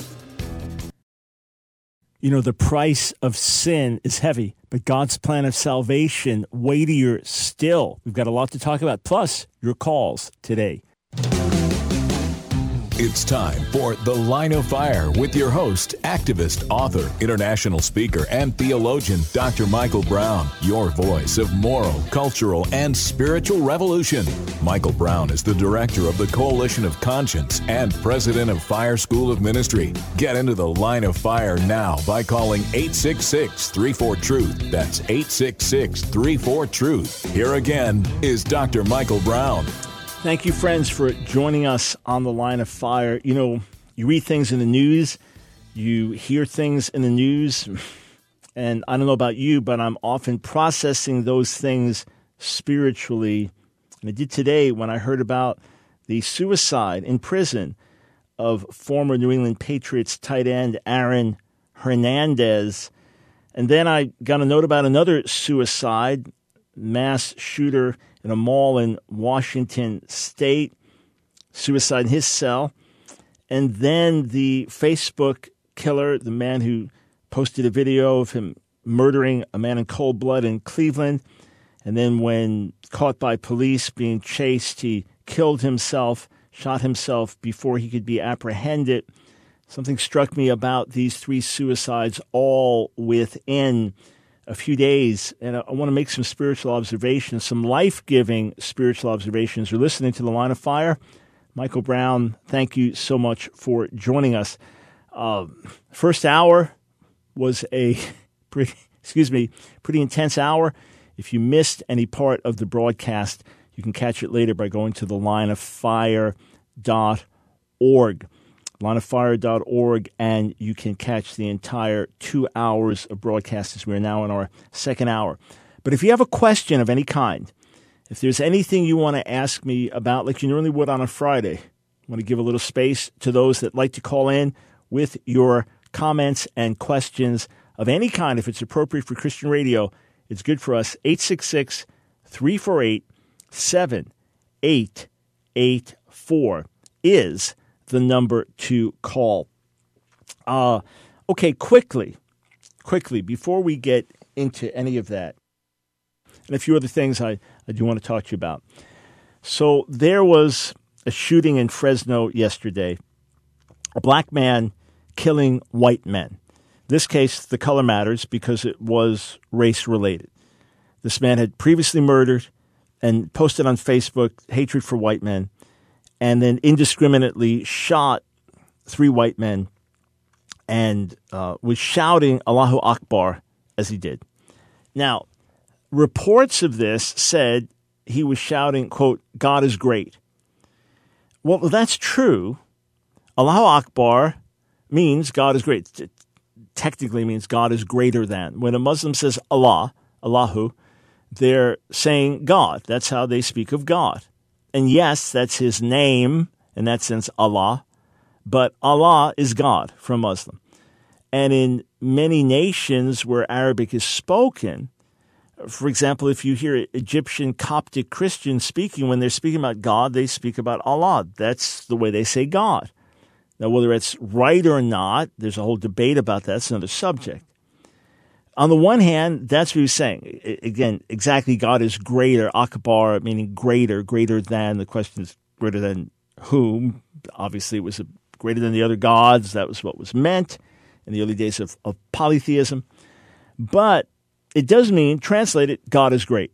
You know, the price of sin is heavy, but God's plan of salvation weightier still. We've got a lot to talk about, plus your calls today. It's time for The Line of Fire with your host, activist, author, international speaker, and theologian, Dr. Michael Brown, your voice of moral, cultural, and spiritual revolution. Michael Brown is the director of the Coalition of Conscience and president of Fire School of Ministry. Get into The Line of Fire now by calling 866-34-TRUTH. That's 866-34-TRUTH. Here again is Dr. Michael Brown. Thank you, friends, for joining us on The Line of Fire. You know, you read things in the news, you hear things in the news, and I don't know about you, but I'm often processing those things spiritually. And I did today when I heard about the suicide in prison of former New England Patriots tight end Aaron Hernandez. And then I got a note about another suicide, mass shooter in a mall in Washington State, suicide in his cell. And then the Facebook killer, the man who posted a video of him murdering a man in cold blood in Cleveland. And then when caught by police being chased, he killed himself, shot himself before he could be apprehended. Something struck me about these three suicides all within a few days, and I want to make some spiritual observations, some life-giving spiritual observations. You're listening to The Line of Fire. Michael Brown, thank you so much for joining us. First hour was a pretty intense hour. If you missed any part of the broadcast, you can catch it later by going to thelineoffire.org. lineoffire.org, and you can catch the entire 2 hours of broadcast as we're now in our second hour. But if you have a question of any kind, if there's anything you want to ask me about, like you normally would on a Friday, I want to give a little space to those that like to call in with your comments and questions of any kind. If it's appropriate for Christian radio, it's good for us. 866-348-7884 is the number to call. Okay, quickly, before we get into any of that, and a few other things I do want to talk to you about. So there was a shooting in Fresno yesterday, a black man killing white men. In this case, the color matters because it was race-related. This man had previously murdered and posted on Facebook hatred for white men, and then indiscriminately shot three white men and was shouting Allahu Akbar as he did. Now, reports of this said he was shouting, quote, God is great. Well, that's true. Allahu Akbar means God is great. It technically means God is greater than. When a Muslim says Allah, Allahu, they're saying God. That's how they speak of God. And yes, that's his name, in that sense, Allah. But Allah is God for a Muslim. And in many nations where Arabic is spoken, for example, if you hear Egyptian Coptic Christians speaking, when they're speaking about God, they speak about Allah. That's the way they say God. Now, whether it's right or not, there's a whole debate about that. That's another subject. On the one hand, that's what he's saying. Again, exactly, God is greater, Akbar, meaning greater than. The question is greater than whom? Obviously, it was greater than the other gods. That was what was meant in the early days of polytheism. But it does mean, translated, God is great.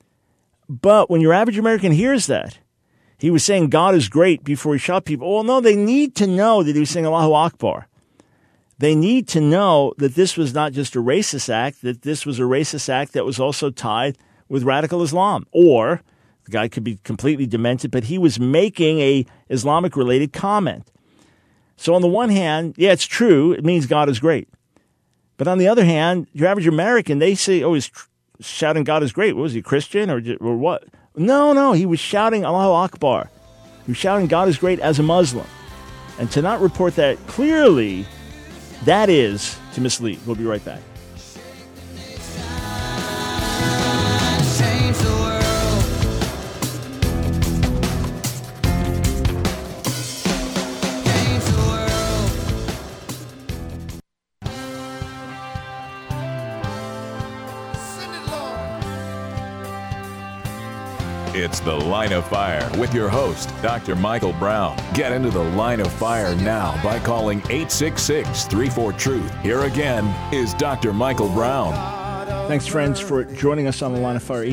But when your average American hears that, he was saying God is great before he shot people. Well, no, they need to know that he was saying Allahu Akbar. They need to know that this was not just a racist act, that this was a racist act that was also tied with radical Islam. Or, the guy could be completely demented, but he was making a Islamic-related comment. So on the one hand, yeah, it's true, it means God is great. But on the other hand, your average American, they say, oh, he's shouting God is great. What was he, Christian or what? No, he was shouting Allahu Akbar. He was shouting God is great as a Muslim. And to not report that clearly, that is to mislead. We'll be right back. It's The Line of Fire with your host, Dr. Michael Brown. Get into the Line of Fire now by calling 866-34-TRUTH. Here again is Dr. Michael Brown. Thanks, friends, for joining us on the Line of Fire,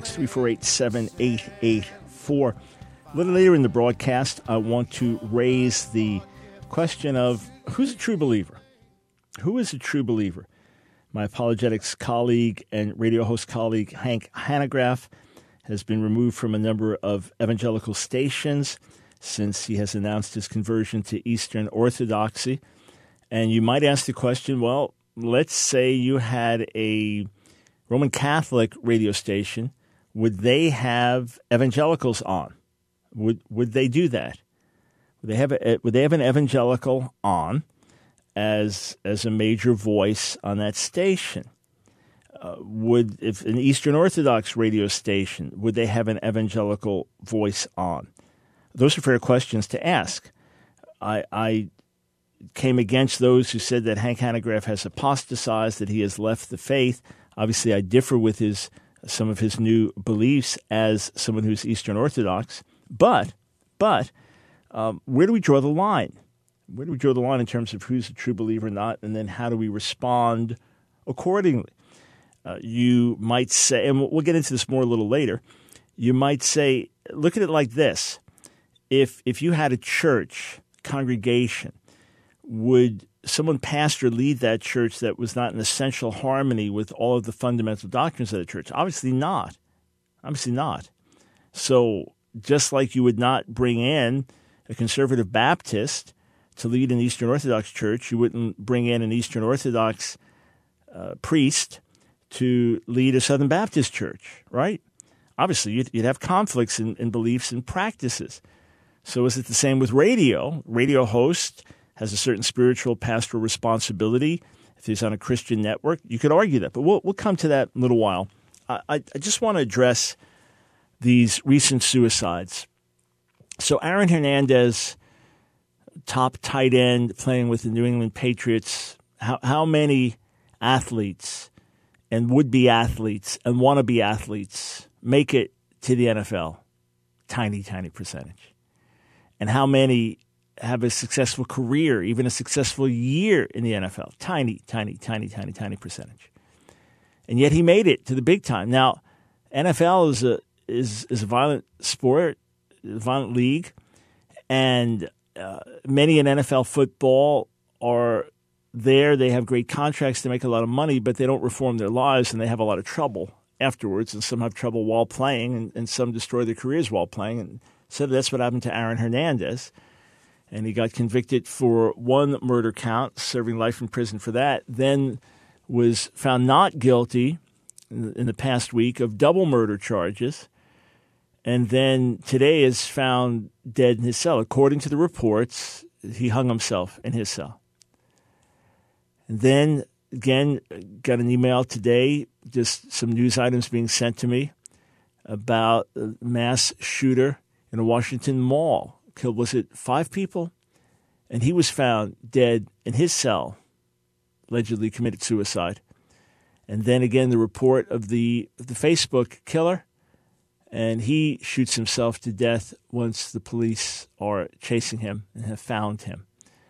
866-348-7884. A little later in the broadcast, I want to raise the question of who's a true believer? Who is a true believer? My apologetics colleague and radio host colleague, Hank Hanegraaff, has been removed from a number of evangelical stations since he has announced his conversion to Eastern Orthodoxy. And you might ask the question, well, let's say you had a Roman Catholic radio station. Would they have evangelicals on? Would they do that? Would they have an evangelical on as a major voice on that station? If an Eastern Orthodox radio station, would they have an evangelical voice on? Those are fair questions to ask. I came against those who said that Hank Hanegraaff has apostatized, that he has left the faith. Obviously, I differ with some of his new beliefs as someone who's Eastern Orthodox. But where do we draw the line? Where do we draw the line in terms of who's a true believer or not, and then how do we respond accordingly? You might say, and we'll get into this more a little later, you might say, look at it like this. If you had a church congregation, would someone pastor or lead that church that was not in essential harmony with all of the fundamental doctrines of the church? Obviously not. Obviously not. So just like you would not bring in a conservative Baptist to lead an Eastern Orthodox church, you wouldn't bring in an Eastern Orthodox priest to lead a Southern Baptist church, right? Obviously, you'd have conflicts in beliefs and practices. So is it the same with radio? Radio host has a certain spiritual pastoral responsibility. If he's on a Christian network, you could argue that. But we'll come to that in a little while. I just want to address these recent suicides. So Aaron Hernandez, top tight end, playing with the New England Patriots, how many athletes and would-be athletes and wannabe athletes make it to the NFL? Tiny, tiny percentage. And how many have a successful career, even a successful year in the NFL? Tiny, tiny, tiny, tiny, tiny percentage. And yet he made it to the big time. Now, NFL is a violent sport, a violent league, and many in NFL football are there. They have great contracts to make a lot of money, but they don't reform their lives, and they have a lot of trouble afterwards, and some have trouble while playing, and some destroy their careers while playing. And so that's what happened to Aaron Hernandez. And he got convicted for one murder count, serving life in prison for that, then was found not guilty in the past week of double murder charges, and then today is found dead in his cell. According to the reports, he hung himself in his cell. And then, again, got an email today, just some news items being sent to me about a mass shooter in a Washington mall. Killed, was it 5 people? And he was found dead in his cell, allegedly committed suicide. And then again, the report of the Facebook killer, and he shoots himself to death once the police are chasing him and have found him.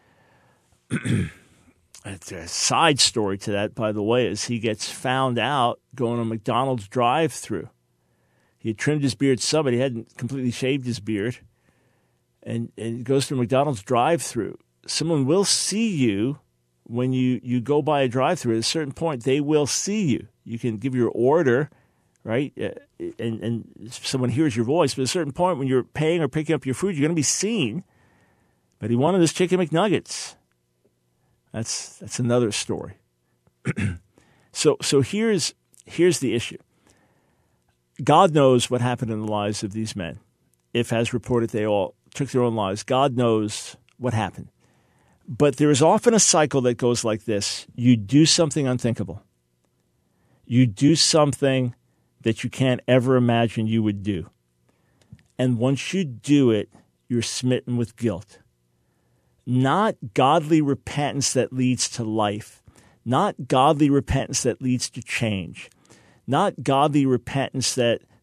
A side story to that, by the way, is he gets found out going to a McDonald's drive-thru. He had trimmed his beard some, but he hadn't completely shaved his beard. And he goes to a McDonald's drive-thru. Someone will see you when you go by a drive-thru. At a certain point, they will see you. You can give your order, right? And someone hears your voice. But at a certain point, when you're paying or picking up your food, you're going to be seen. But he wanted his chicken McNuggets. That's another story. So here's the issue. God knows what happened in the lives of these men. If, as reported, they all took their own lives, God knows what happened. But there is often a cycle that goes like this. You do something unthinkable. You do something that you can't ever imagine you would do. And once you do it, you're smitten with guilt. Not godly repentance that leads to life. Not godly repentance that leads to change. Not godly repentance that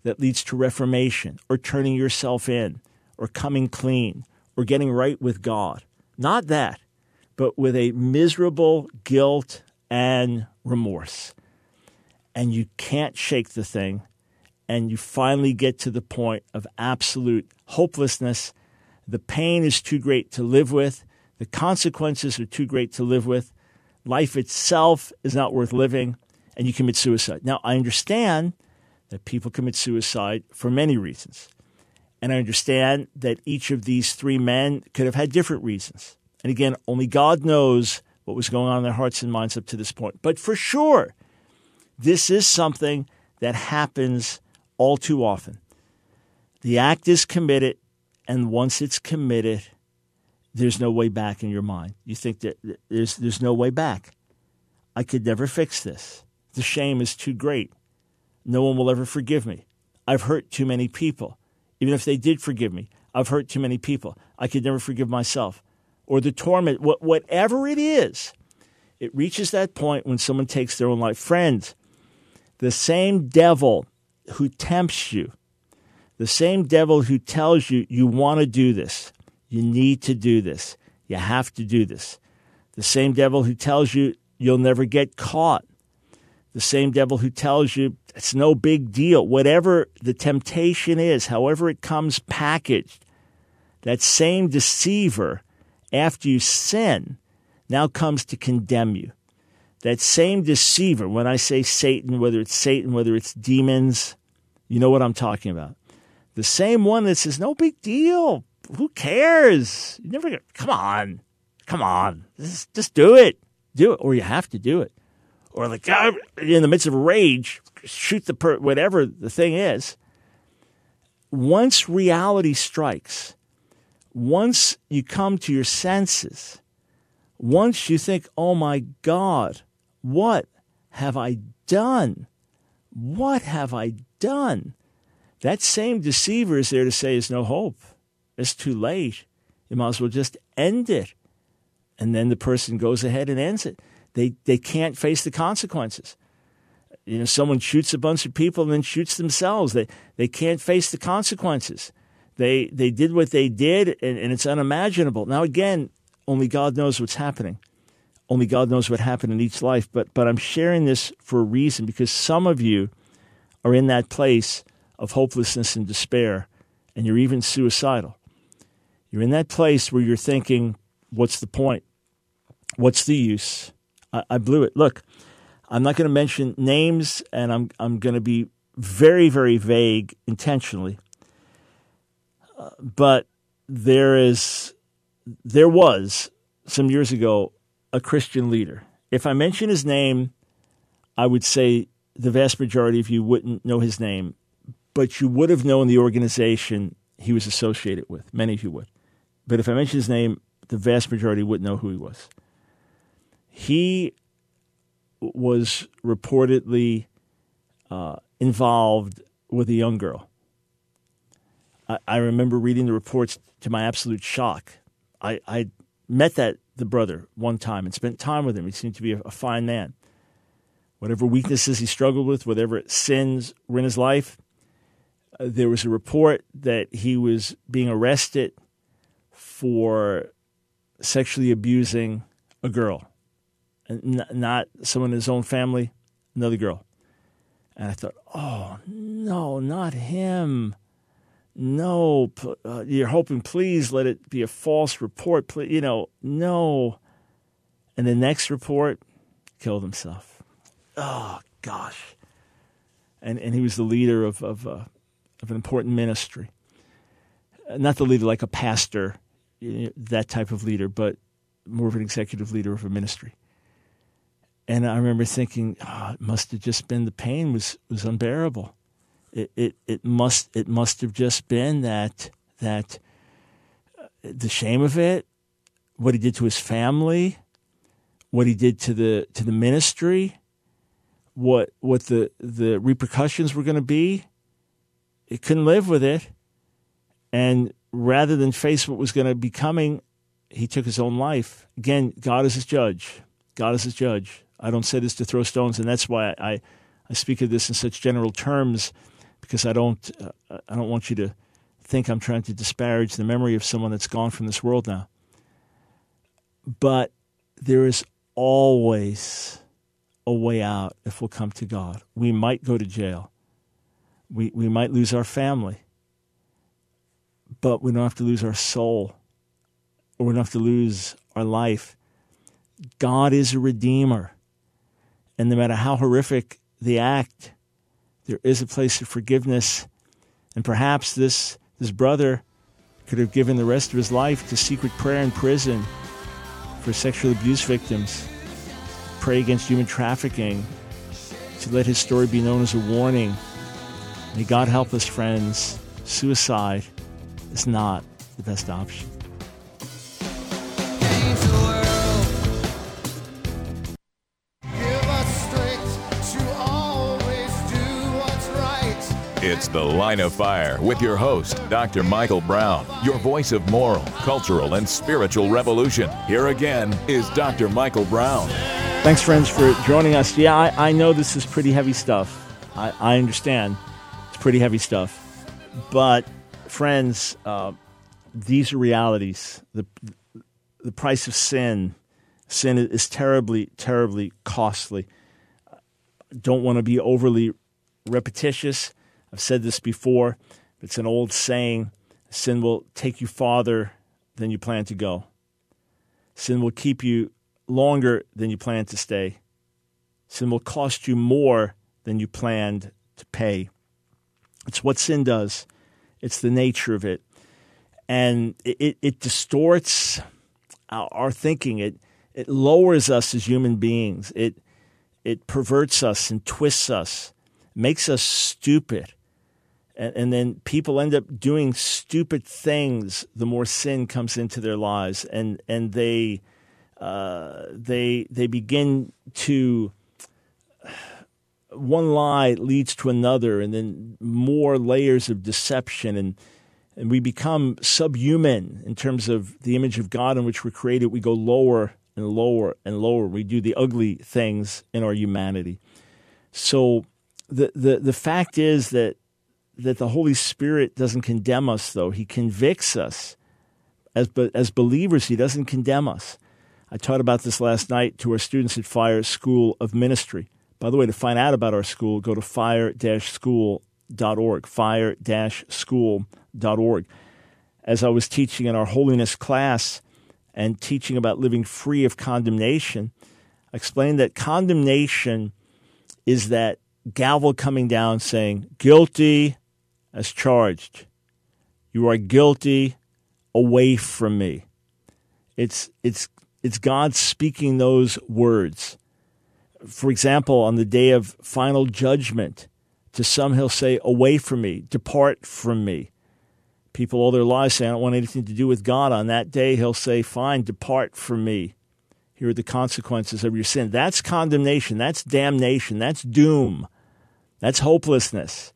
that leads to reformation or turning yourself in or coming clean or getting right with God. Not that, but with a miserable guilt and remorse. And you can't shake the thing, and you finally get to the point of absolute hopelessness. The pain is too great to live with. The consequences are too great to live with. Life itself is not worth living, and you commit suicide. Now, I understand that people commit suicide for many reasons. And I understand that each of these three men could have had different reasons. And again, only God knows what was going on in their hearts and minds up to this point. But for sure, this is something that happens all too often. The act is committed, and once it's committed, there's no way back in your mind. You think that there's no way back. I could never fix this. The shame is too great. No one will ever forgive me. I've hurt too many people. Even if they did forgive me, I've hurt too many people. I could never forgive myself. Or the torment, whatever it is, it reaches that point when someone takes their own life. Friends, the same devil who tempts you, the same devil who tells you you want to do this, you need to do this, you have to do this, the same devil who tells you you'll never get caught, the same devil who tells you it's no big deal, whatever the temptation is, however it comes packaged, that same deceiver, after you sin, now comes to condemn you. That same deceiver, when I say Satan, whether it's demons, you know what I'm talking about. The same one that says, no big deal, who cares? You never come on, just do it, or you have to do it. Or like in the midst of a rage, shoot whatever the thing is. Once reality strikes, once you come to your senses, once you think, oh my God, what have I done? What have I done? That same deceiver is there to say there's no hope. It's too late. You might as well just end it. And then the person goes ahead and ends it. They can't face the consequences. You know, someone shoots a bunch of people and then shoots themselves. They can't face the consequences. They did what they did, and it's unimaginable. Now, again, only God knows what's happening. Only God knows what happened in each life. But I'm sharing this for a reason, because some of you are in that place of hopelessness and despair, and you're even suicidal. You're in that place where you're thinking, what's the point? What's the use? I blew it. Look, I'm not going to mention names, and I'm going to be very, very vague intentionally. But there was some years ago a Christian leader. If I mention his name, I would say the vast majority of you wouldn't know his name, but you would have known the organization he was associated with. Many of you would. But if I mention his name, the vast majority wouldn't know who he was. He was reportedly involved with a young girl. I remember reading the reports to my absolute shock. I met the brother one time and spent time with him. He seemed to be a fine man. Whatever weaknesses he struggled with, whatever sins were in his life, there was a report that he was being arrested for sexually abusing a girl. Not someone in his own family, another girl. And I thought, oh, no, not him. No, you're hoping, please let it be a false report. Please, no. And the next report, killed himself. Oh, gosh. And he was the leader of an important ministry. Not the leader like a pastor, that type of leader, but more of an executive leader of a ministry. And I remember thinking, it must have just been the pain was unbearable. It must have just been that the shame of it, what he did to his family, what he did to the ministry, what the repercussions were going to be. He couldn't live with it, and rather than face what was going to be coming, he took his own life. Again, God is his judge. God is his judge. I don't say this to throw stones, and that's why I speak of this in such general terms, because I don't want you to think I'm trying to disparage the memory of someone that's gone from this world now. But there is always a way out if we'll come to God. We might go to jail. We might lose our family. But we don't have to lose our soul, or we don't have to lose our life. God is a redeemer. And no matter how horrific the act, there is a place of forgiveness. And perhaps this brother could have given the rest of his life to secret prayer in prison for sexual abuse victims, pray against human trafficking, to let his story be known as a warning. May God help us, friends. Suicide is not the best option. It's The Line of Fire with your host, Dr. Michael Brown, your voice of moral, cultural, and spiritual revolution. Here again is Dr. Michael Brown. Thanks, friends, for joining us. Yeah, I know this is pretty heavy stuff. I understand it's pretty heavy stuff. But, friends, these are realities. The price of sin is terribly, terribly costly. Don't want to be overly repetitious. I've said this before. It's an old saying. Sin will take you farther than you plan to go. Sin will keep you longer than you plan to stay. Sin will cost you more than you planned to pay. It's what sin does. It's the nature of it. And it distorts our thinking. It lowers us as human beings. It perverts us and twists us, makes us stupid. And then people end up doing stupid things the more sin comes into their lives. And they begin to, one lie leads to another, and then more layers of deception, and we become subhuman in terms of the image of God in which we're created. We go lower and lower and lower. We do the ugly things in our humanity. So the fact is that the Holy Spirit doesn't condemn us, though. He convicts us. As believers, He doesn't condemn us. I taught about this last night to our students at Fire School of Ministry. By the way, to find out about our school, go to fire-school.org, fire-school.org. As I was teaching in our holiness class and teaching about living free of condemnation, I explained that condemnation is that gavel coming down saying, guilty as charged. You are guilty, away from me. It's God speaking those words. For example, on the day of final judgment, to some He'll say, away from me, depart from me. People all their lives say, I don't want anything to do with God. On that day, He'll say, fine, depart from me. Here are the consequences of your sin. That's condemnation. That's damnation. That's doom. That's hopelessness.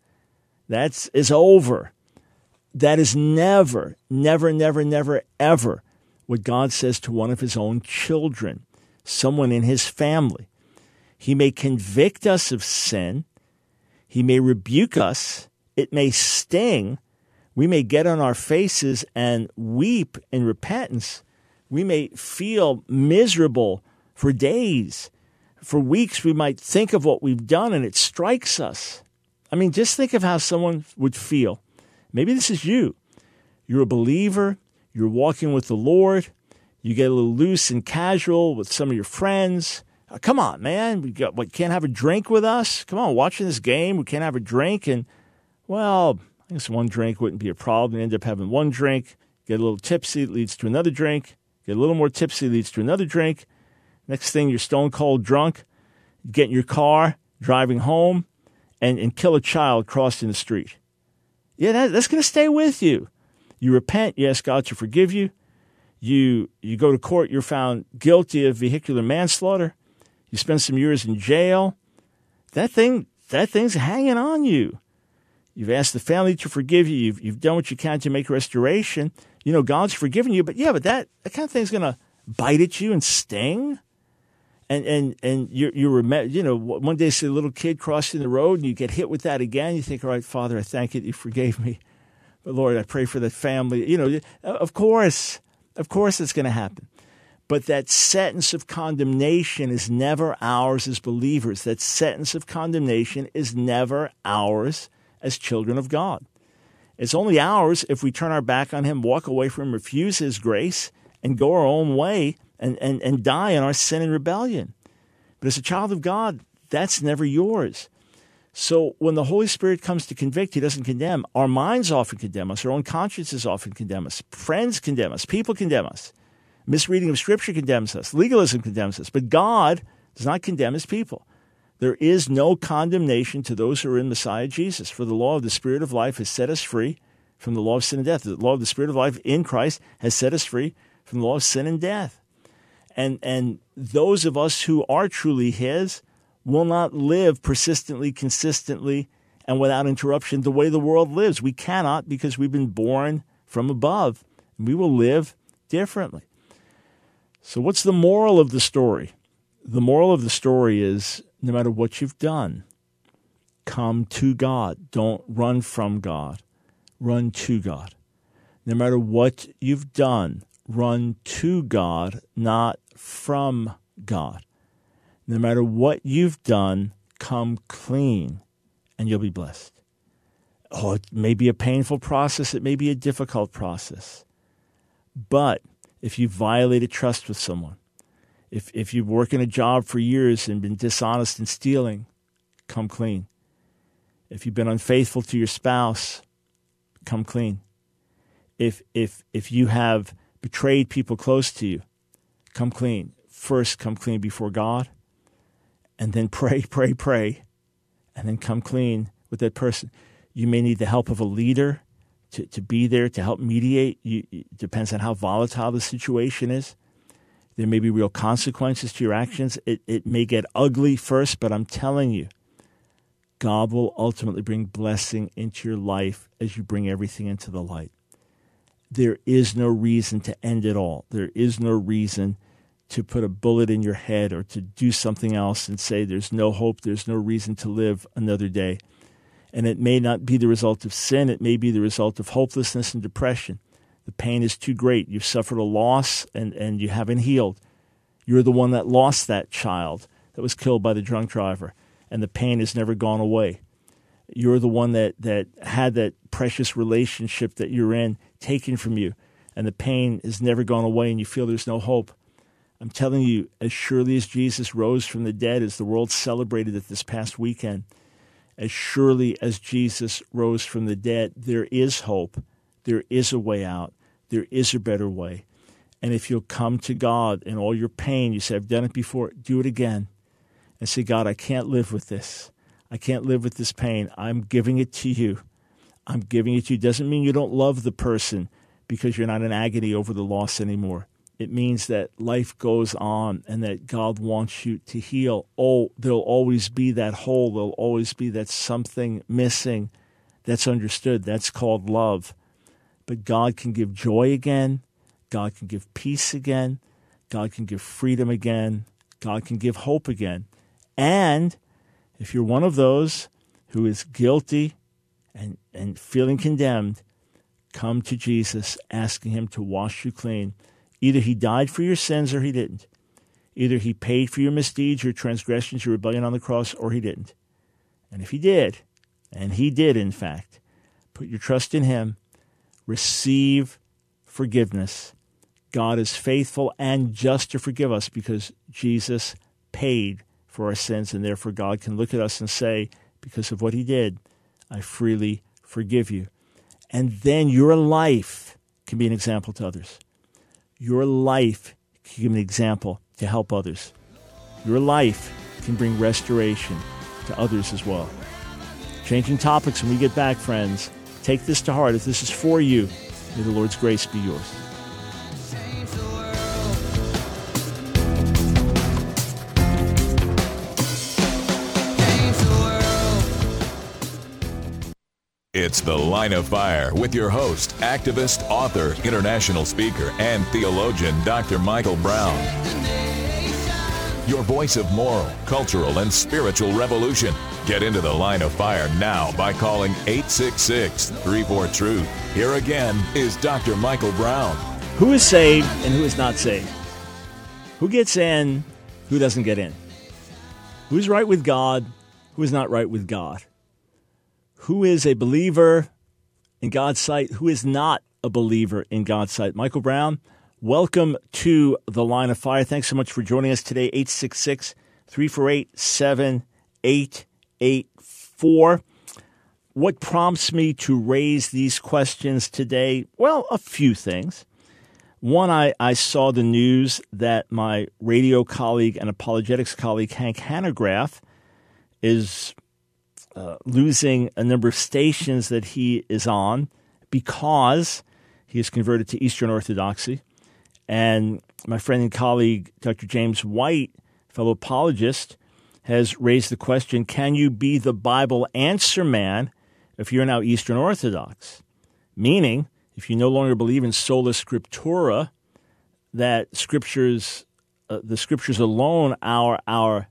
It's over. That is never, never, never, never, ever what God says to one of His own children, someone in His family. He may convict us of sin. He may rebuke us. It may sting. We may get on our faces and weep in repentance. We may feel miserable for days. For weeks, we might think of what we've done, and it strikes us. I mean, just think of how someone would feel. Maybe this is you. You're a believer. You're walking with the Lord. You get a little loose and casual with some of your friends. Come on, man. We can't have a drink with us? Come on, watching this game, we can't have a drink. And, well, I guess one drink wouldn't be a problem. You end up having one drink, get a little tipsy, it leads to another drink. Get a little more tipsy, leads to another drink. Next thing, you're stone cold drunk. You get in your car, driving home, and kill a child crossing the street. Yeah, that's going to stay with you. You repent, you ask God to forgive you. You go to court, you're found guilty of vehicular manslaughter. You spend some years in jail. That thing's hanging on you. You've asked the family to forgive you. You've done what you can to make restoration. You know, God's forgiven you, but that kind of thing's going to bite at you and sting. And you remember, one day see a little kid crossing the road and you get hit with that again. You think, all right, Father, I thank you that you forgave me. But Lord, I pray for that family. Of course it's going to happen. But that sentence of condemnation is never ours as believers. That sentence of condemnation is never ours as children of God. It's only ours if we turn our back on him, walk away from him, refuse his grace, and go our own way and die in our sin and rebellion. But as a child of God, that's never yours. So when the Holy Spirit comes to convict, he doesn't condemn. Our minds often condemn us. Our own consciences often condemn us. Friends condemn us. People condemn us. Misreading of Scripture condemns us. Legalism condemns us. But God does not condemn his people. There is no condemnation to those who are in Messiah Jesus. For the law of the Spirit of life has set us free from the law of sin and death. The law of the Spirit of life in Christ has set us free from the law of sin and death. And those of us who are truly his will not live persistently, consistently, and without interruption the way the world lives. We cannot, because we've been born from above. And we will live differently. So what's the moral of the story? The moral of the story is, no matter what you've done, come to God. Don't run from God. Run to God. No matter what you've done, run to God, not from God. No matter what you've done, come clean, and you'll be blessed. Oh, it may be a painful process. It may be a difficult process. But if you violated trust with someone, if you've worked in a job for years and been dishonest and stealing, come clean. If you've been unfaithful to your spouse, come clean. If you have betrayed people close to you, come clean. First, come clean before God, and then pray, and then come clean with that person. You may need the help of a leader to be there to help mediate. It depends on how volatile the situation is. There may be real consequences to your actions. It may get ugly first, but I'm telling you, God will ultimately bring blessing into your life as you bring everything into the light. There is no reason to end it all. There is no reason to put a bullet in your head or to do something else and say there's no hope, there's no reason to live another day. And it may not be the result of sin. It may be the result of hopelessness and depression. The pain is too great. You've suffered a loss and you haven't healed. You're the one that lost that child that was killed by the drunk driver, and the pain has never gone away. You're the one that had that precious relationship that you're in taken from you, and the pain has never gone away, and you feel there's no hope. I'm telling you, as surely as Jesus rose from the dead, as the world celebrated it this past weekend, as surely as Jesus rose from the dead, there is hope. There is a way out. There is a better way. And if you'll come to God in all your pain, you say, I've done it before, do it again. And say, God, I can't live with this. I can't live with this pain. I'm giving it to you. I'm giving it to you. Doesn't mean you don't love the person because you're not in agony over the loss anymore. It means that life goes on and that God wants you to heal. Oh, there'll always be that hole. There'll always be that something missing that's understood. That's called love. But God can give joy again. God can give peace again. God can give freedom again. God can give hope again. And if you're one of those who is guilty and feeling condemned, come to Jesus asking him to wash you clean. Either he died for your sins or he didn't. Either he paid for your misdeeds, your transgressions, your rebellion on the cross, or he didn't. And if he did, and he did in fact, put your trust in him, receive forgiveness. God is faithful and just to forgive us because Jesus paid for our sins, and therefore God can look at us and say, because of what he did, I freely forgive you. And then your life can be an example to others. Your life can give an example to help others. Your life can bring restoration to others as well. Changing topics when we get back, friends. Take this to heart. If this is for you, may the Lord's grace be yours. It's The Line of Fire with your host, activist, author, international speaker, and theologian, Dr. Michael Brown. your voice of moral, cultural, and spiritual revolution. Get into the line of fire now by calling 866-34-TRUTH. Here again is Dr. Michael Brown. Who is saved and who is not saved? Who gets in, who doesn't get in? Who's right with God, who is not right with God? Who is a believer in God's sight, who is not a believer in God's sight? Michael Brown, welcome to the Line of Fire. Thanks so much for joining us today, 866-348-7884. What prompts me to raise these questions today? Well, a few things. One, I saw the news that my radio colleague and apologetics colleague, Hank Hanegraaff, is losing a number of stations that he is on because he is converted to Eastern Orthodoxy. And my friend and colleague, Dr. James White, fellow apologist, has raised the question, can you be the Bible answer man if you're now Eastern Orthodox? Meaning, if you no longer believe in sola scriptura, that scriptures, the scriptures alone are our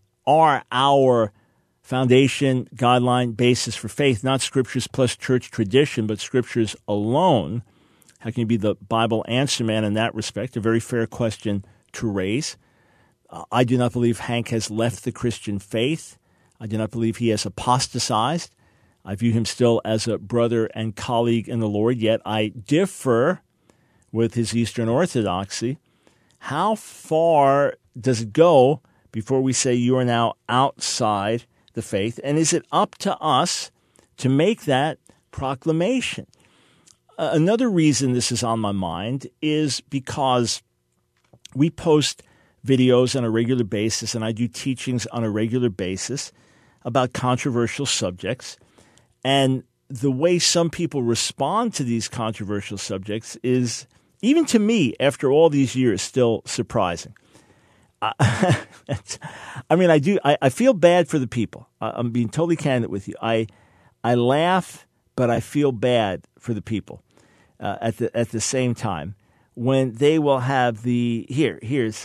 foundation, guideline, basis for faith, not scriptures plus church tradition, but scriptures alone. How can you be the Bible answer man in that respect? A very fair question to raise. I do not believe Hank has left the Christian faith. I do not believe he has apostatized. I view him still as a brother and colleague in the Lord, yet I differ with his Eastern Orthodoxy. How far does it go before we say you are now outside the faith? And is it up to us to make that proclamation? Another reason this is on my mind is because we post videos on a regular basis, and I do teachings on a regular basis about controversial subjects. And the way some people respond to these controversial subjects is, even to me, after all these years, still surprising. I mean, I feel bad for the people. I'm being totally candid with you. I laugh, but I feel bad for the people at the same time when they will have the here's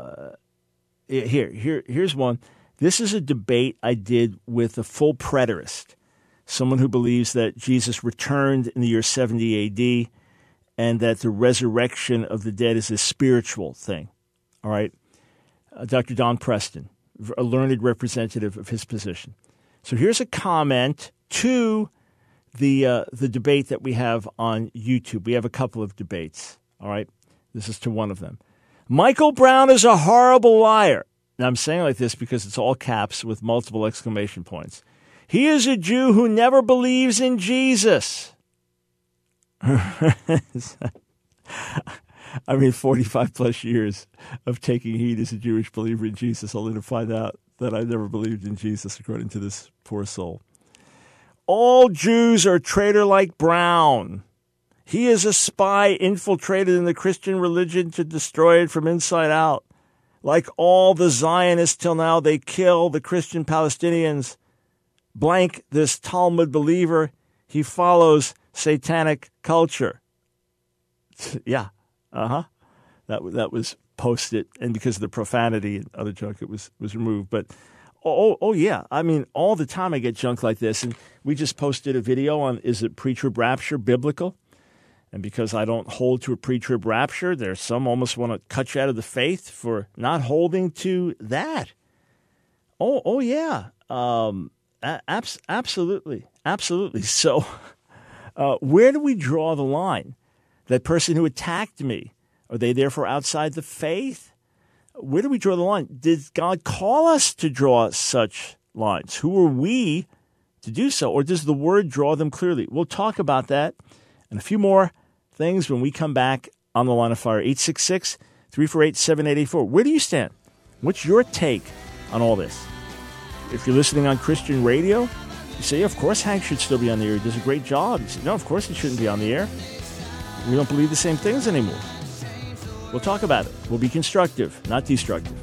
one. This is a debate I did with a full preterist, someone who believes that Jesus returned in the year 70 A.D. and that the resurrection of the dead is a spiritual thing. All right. Dr. Don Preston, a learned representative of his position. So here's a comment to the debate that we have on YouTube. We have a couple of debates. All right. This is to one of them. Michael Brown is a horrible liar. Now, I'm saying it like this because it's all caps with multiple exclamation points. He is a Jew who never believes in Jesus. I mean, 45 plus years of taking heed as a Jewish believer in Jesus, only to find out that I never believed in Jesus, according to this poor soul. All Jews are traitor like Brown. He is a spy infiltrated in the Christian religion to destroy it from inside out. Like all the Zionists till now, they kill the Christian Palestinians. Blank this Talmud believer. He follows satanic culture. Yeah. That was posted, and because of the profanity and other junk, it was removed. But oh yeah, I mean, all the time I get junk like this, and we just posted a video on is it pre-trib rapture biblical? And because I don't hold to a pre-trib rapture, there's some almost want to cut you out of the faith for not holding to that. Oh yeah, absolutely. So, where do we draw the line? That person who attacked me, are they therefore outside the faith? Where do we draw the line? Did God call us to draw such lines? Who are we to do so? Or does the Word draw them clearly? We'll talk about that and a few more things when we come back on the Line of Fire. 866-348-7884. Where do you stand? What's your take on all this? If you're listening on Christian radio, you say, of course Hank should still be on the air. He does a great job. You say, no, of course he shouldn't be on the air. We don't believe the same things anymore. We'll talk about it. We'll be constructive, not destructive.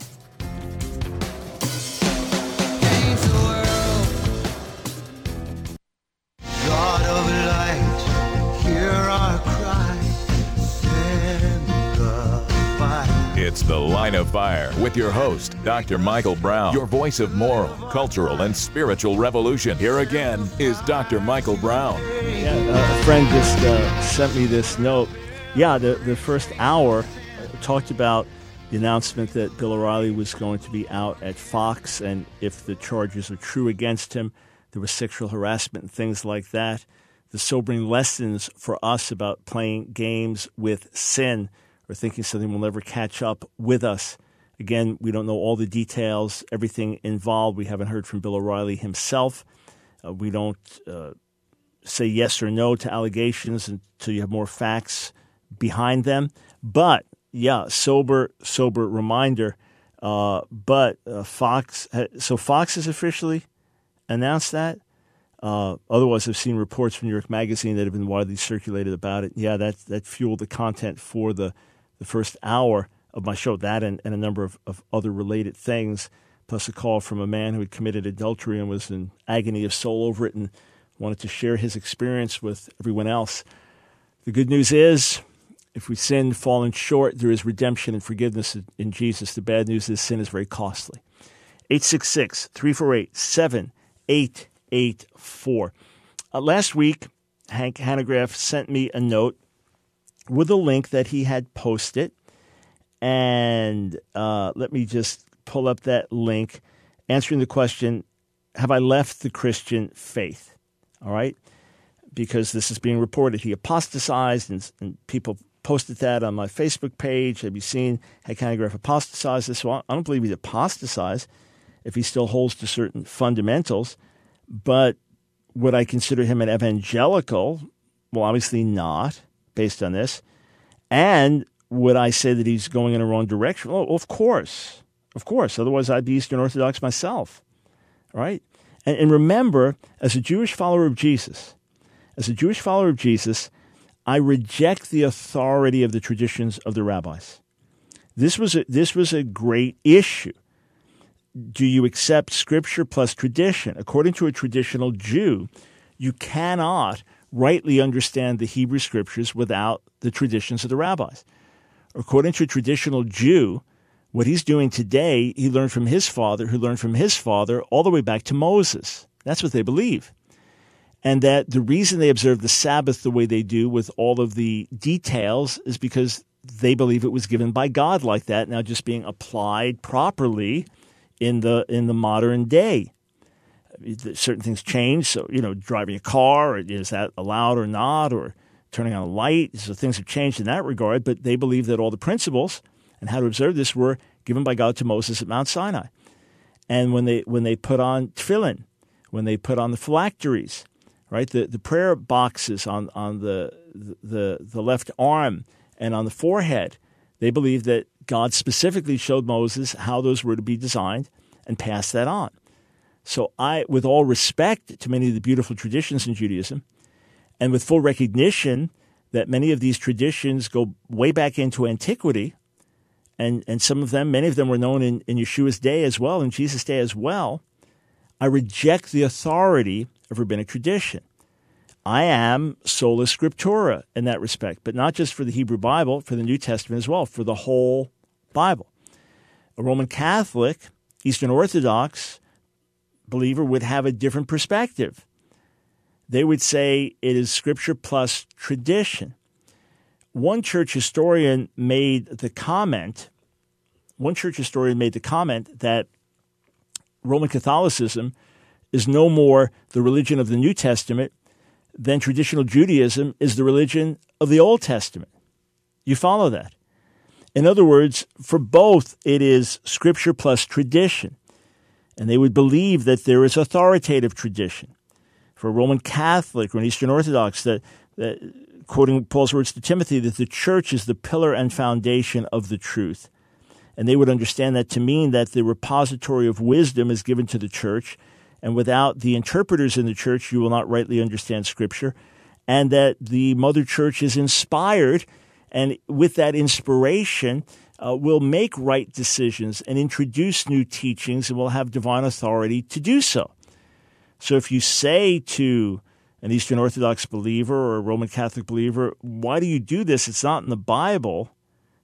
God of light, hear our cry, send the fire. It's The Line of Fire with your host, Dr. Michael Brown, your voice of moral, cultural, and spiritual revolution. Here again is Dr. Michael Brown. A friend just sent me this note. Yeah, the first hour talked about the announcement that Bill O'Reilly was going to be out at Fox, and if the charges are true against him, there was sexual harassment and things like that. The sobering lessons for us about playing games with sin or thinking something will never catch up with us. Again, we don't know all the details, everything involved. We haven't heard from Bill O'Reilly himself. We don't say yes or no to allegations until you have more facts behind them. But, yeah, sober reminder. But Fox has officially announced that. Otherwise, I've seen reports from New York Magazine that have been widely circulated about it. Yeah, that fueled the content for the first hour of my show, that and a number of other related things, plus a call from a man who had committed adultery and was in agony of soul over it and wanted to share his experience with everyone else. The good news is, if we sin, fallen short, there is redemption and forgiveness in Jesus. The bad news is sin is very costly. 866-348-7884. Last week, Hank Hanegraaff sent me a note with a link that he had posted. And let me just pull up that link, answering the question, have I left the Christian faith? All right? Because this is being reported. He apostatized, and people posted that on my Facebook page. Have you seen Hank Hanegraaff apostatize this? Well, I don't believe he's apostatized if he still holds to certain fundamentals. But would I consider him an evangelical? Well, obviously not, based on this. And would I say that he's going in a wrong direction? Oh, of course. Of course. Otherwise, I'd be Eastern Orthodox myself. All right? And remember, as a Jewish follower of Jesus, I reject the authority of the traditions of the rabbis. This was a great issue. Do you accept Scripture plus tradition? According to a traditional Jew, you cannot rightly understand the Hebrew Scriptures without the traditions of the rabbis. According to a traditional Jew, what he's doing today, he learned from his father, who learned from his father, all the way back to Moses. That's what they believe. And that the reason they observe the Sabbath the way they do with all of the details is because they believe it was given by God like that, now just being applied properly in the modern day. Certain things change, so, driving a car, is that allowed or not, or turning on a light, so things have changed in that regard, but they believe that all the principles and how to observe this were given by God to Moses at Mount Sinai. And when they put on tefillin, when they put on the phylacteries, right, the prayer boxes on the left arm and on the forehead, they believe that God specifically showed Moses how those were to be designed and passed that on. So I, with all respect to many of the beautiful traditions in Judaism, and with full recognition that many of these traditions go way back into antiquity, and many of them were known in Yeshua's day as well, in Jesus' day as well, I reject the authority of rabbinic tradition. I am sola scriptura in that respect, but not just for the Hebrew Bible, for the New Testament as well, for the whole Bible. A Roman Catholic, Eastern Orthodox believer would have a different perspective. They would say it is Scripture plus tradition. One church historian made the comment that Roman Catholicism is no more the religion of the New Testament than traditional Judaism is the religion of the Old Testament. You follow that? In other words, for both, it is Scripture plus tradition. And they would believe that there is authoritative tradition. For a Roman Catholic or an Eastern Orthodox, that quoting Paul's words to Timothy, that the church is the pillar and foundation of the truth. And they would understand that to mean that the repository of wisdom is given to the church, and without the interpreters in the church, you will not rightly understand Scripture, and that the Mother Church is inspired, and with that inspiration, will make right decisions and introduce new teachings and will have divine authority to do so. So if you say to an Eastern Orthodox believer or a Roman Catholic believer, why do you do this? It's not in the Bible.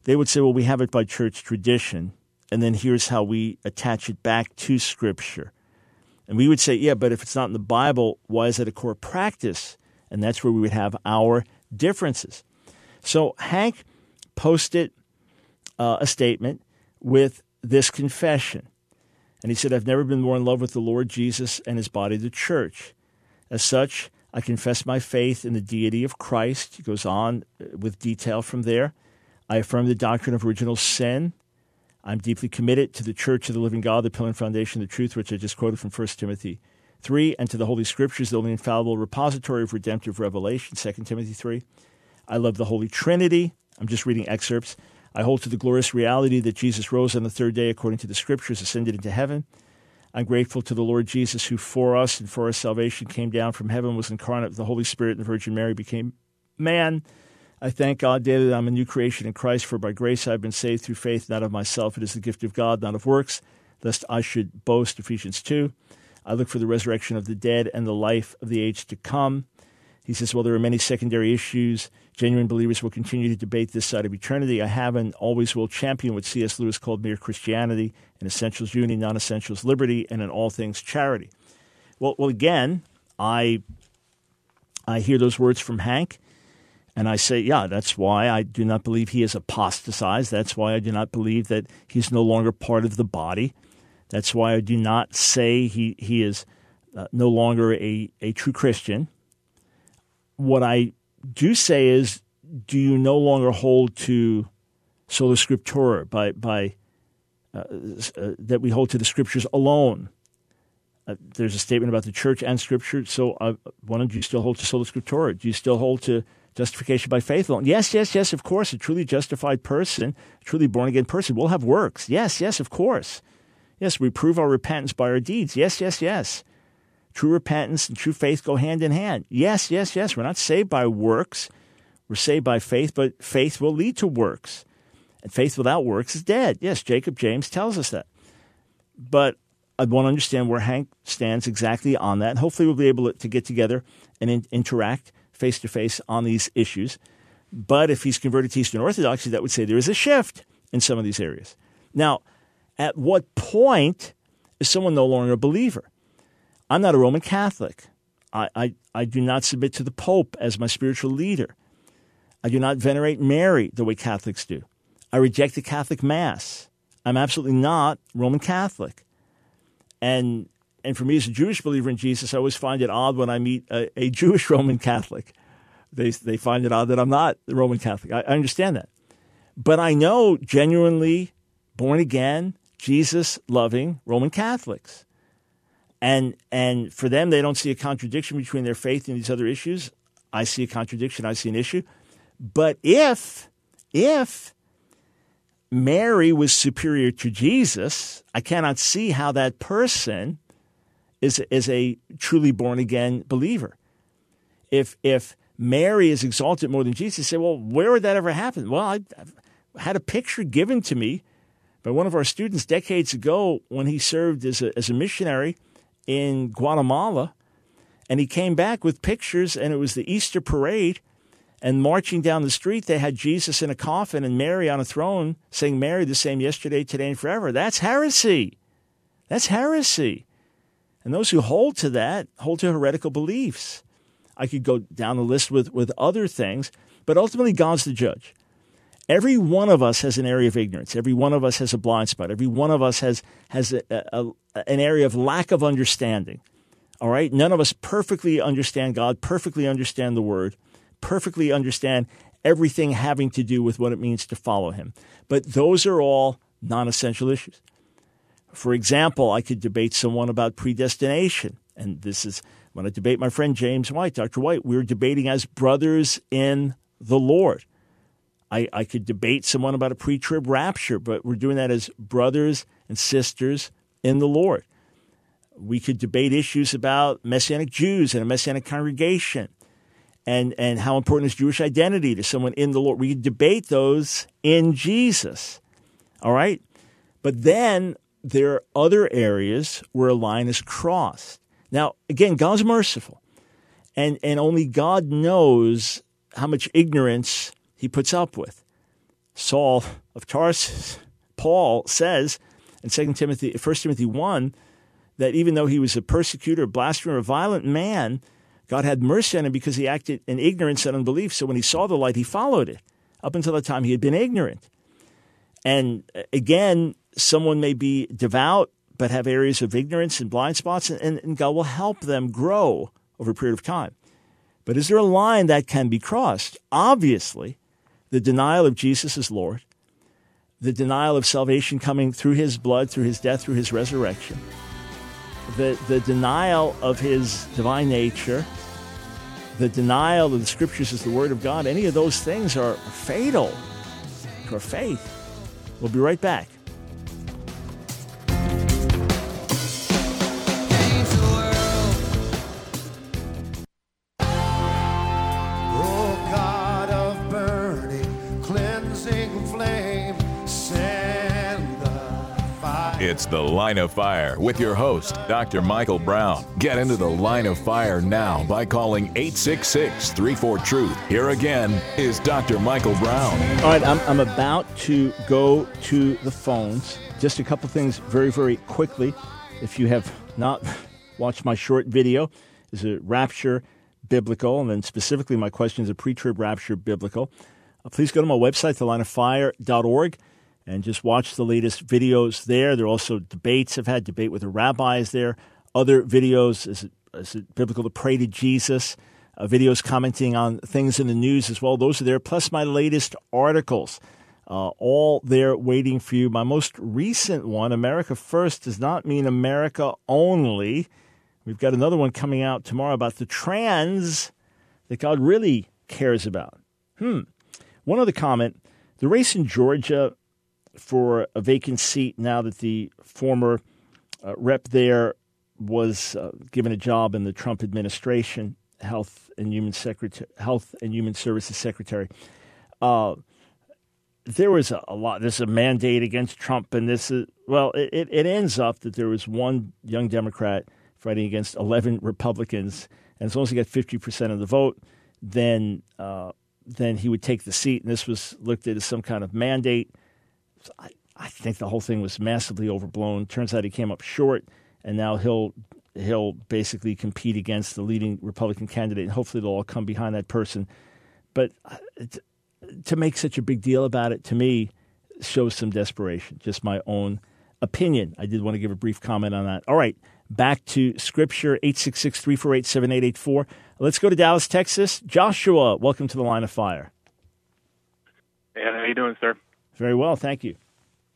they would say, well, we have it by church tradition, and then here's how we attach it back to Scripture. And we would say, yeah, but if it's not in the Bible, why is it a core practice? And that's where we would have our differences. So Hank posted a statement with this confession. And he said, I've never been more in love with the Lord Jesus and his body, the church. As such, I confess my faith in the deity of Christ. He goes on with detail from there. I affirm the doctrine of original sin. I'm deeply committed to the Church of the living God, the pillar and foundation of the truth, which I just quoted from 1 Timothy 3, and to the Holy Scriptures, the only infallible repository of redemptive revelation, 2 Timothy 3. I love the Holy Trinity. I'm just reading excerpts. I hold to the glorious reality that Jesus rose on the third day according to the Scriptures, ascended into heaven. I'm grateful to the Lord Jesus who for us and for our salvation came down from heaven, was incarnate with the Holy Spirit, and the Virgin Mary became man. I thank God daily that I'm a new creation in Christ, for by grace I've been saved through faith, not of myself. It is the gift of God, not of works, lest I should boast, Ephesians 2. I look for the resurrection of the dead and the life of the age to come. He says, well, there are many secondary issues. Genuine believers will continue to debate this side of eternity. I have and always will champion what C.S. Lewis called mere Christianity, in essentials unity, non-essentials liberty, and in all things charity. Well, again, I hear those words from Hank, and I say, yeah, that's why I do not believe he is apostatized. That's why I do not believe that he's no longer part of the body. That's why I do not say he is no longer a true Christian. What I do say is, do you no longer hold to sola scriptura, that we hold to the Scriptures alone? There's a statement about the church and Scripture, so why don't you still hold to sola scriptura? Do you still hold to justification by faith alone? Yes, of course. A truly justified person, a truly born-again person will have works. Yes, of course. Yes, we prove our repentance by our deeds. Yes. True repentance and true faith go hand in hand. Yes. We're not saved by works. We're saved by faith, but faith will lead to works. And faith without works is dead. Yes, Jacob James tells us that. But I want to understand where Hank stands exactly on that. And hopefully we'll be able to get together and interact face-to-face on these issues. But if he's converted to Eastern Orthodoxy, that would say there is a shift in some of these areas. Now, at what point is someone no longer a believer? I'm not a Roman Catholic. I do not submit to the Pope as my spiritual leader. I do not venerate Mary the way Catholics do. I reject the Catholic Mass. I'm absolutely not Roman Catholic. And for me as a Jewish believer in Jesus, I always find it odd when I meet a Jewish Roman Catholic. They find it odd that I'm not the Roman Catholic. I understand that. But I know genuinely born-again, Jesus-loving Roman Catholics. And for them, they don't see a contradiction between their faith and these other issues. I see a contradiction. I see an issue. But if Mary was superior to Jesus, I cannot see how that person is a truly born-again believer. If Mary is exalted more than Jesus, say, well, where would that ever happen? Well, I've had a picture given to me by one of our students decades ago when he served as a missionary in Guatemala, and he came back with pictures, and it was the Easter parade, and marching down the street, they had Jesus in a coffin and Mary on a throne, saying, Mary the same yesterday, today, and forever. That's heresy. That's heresy. And those who hold to that hold to heretical beliefs. I could go down the list with other things, but ultimately God's the judge. Every one of us has an area of ignorance. Every one of us has a blind spot. Every one of us has an area of lack of understanding. All right? None of us perfectly understand God, perfectly understand the Word, perfectly understand everything having to do with what it means to follow Him. But those are all non-essential issues. For example, I could debate someone about predestination. And this is when I debate my friend James White, Dr. White, we're debating as brothers in the Lord. I could debate someone about a pre-trib rapture, but we're doing that as brothers and sisters in the Lord. We could debate issues about Messianic Jews and a Messianic congregation and how important is Jewish identity to someone in the Lord. We could debate those in Jesus, all right? But then there are other areas where a line is crossed. Now, again, God's merciful, and only God knows how much ignorance He puts up with. Saul of Tarsus, Paul says in 1 Timothy 1 that even though he was a persecutor, blasphemer, a violent man, God had mercy on him because he acted in ignorance and unbelief. So when he saw the light, he followed it. Up until that time, he had been ignorant. And again, someone may be devout but have areas of ignorance and blind spots, and God will help them grow over a period of time. But is there a line that can be crossed? Obviously, the denial of Jesus as Lord, the denial of salvation coming through his blood, through his death, through his resurrection, the denial of his divine nature, the denial of the Scriptures as the Word of God, any of those things are fatal to our faith. We'll be right back. It's The Line of Fire with your host, Dr. Michael Brown. Get into the Line of Fire now by calling 866-34-TRUTH. Here again is Dr. Michael Brown. All right, I'm about to go to the phones. Just a couple things very, very quickly. If you have not watched my short video, is it rapture biblical? And then specifically my question is a pre-trib rapture biblical? Please go to my website, thelineoffire.org. And just watch the latest videos there. There are also debates. I've had debate with the rabbis there. Other videos, is it biblical to pray to Jesus? Videos commenting on things in the news as well. Those are there, plus my latest articles. All there waiting for you. My most recent one, America First, does not mean America only. We've got another one coming out tomorrow about the trans that God really cares about. One other comment. The race in Georgia for a vacant seat now that the former rep there was given a job in the Trump administration, Health and Human Services Secretary. There was a lot. There's a mandate against Trump, and this is it ends up that there was one young Democrat fighting against 11 Republicans, and as long as he got 50% of the vote, then he would take the seat. And this was looked at as some kind of mandate. I think the whole thing was massively overblown. Turns out he came up short, and now he'll basically compete against the leading Republican candidate, and hopefully they'll all come behind that person. But to make such a big deal about it, to me, shows some desperation. Just my own opinion. I did want to give a brief comment on that. All right, back to Scripture, 866-348-7884. Let's go to Dallas, Texas. Joshua, welcome to the Line of Fire. Hey, how are you doing, sir? Very well, thank you.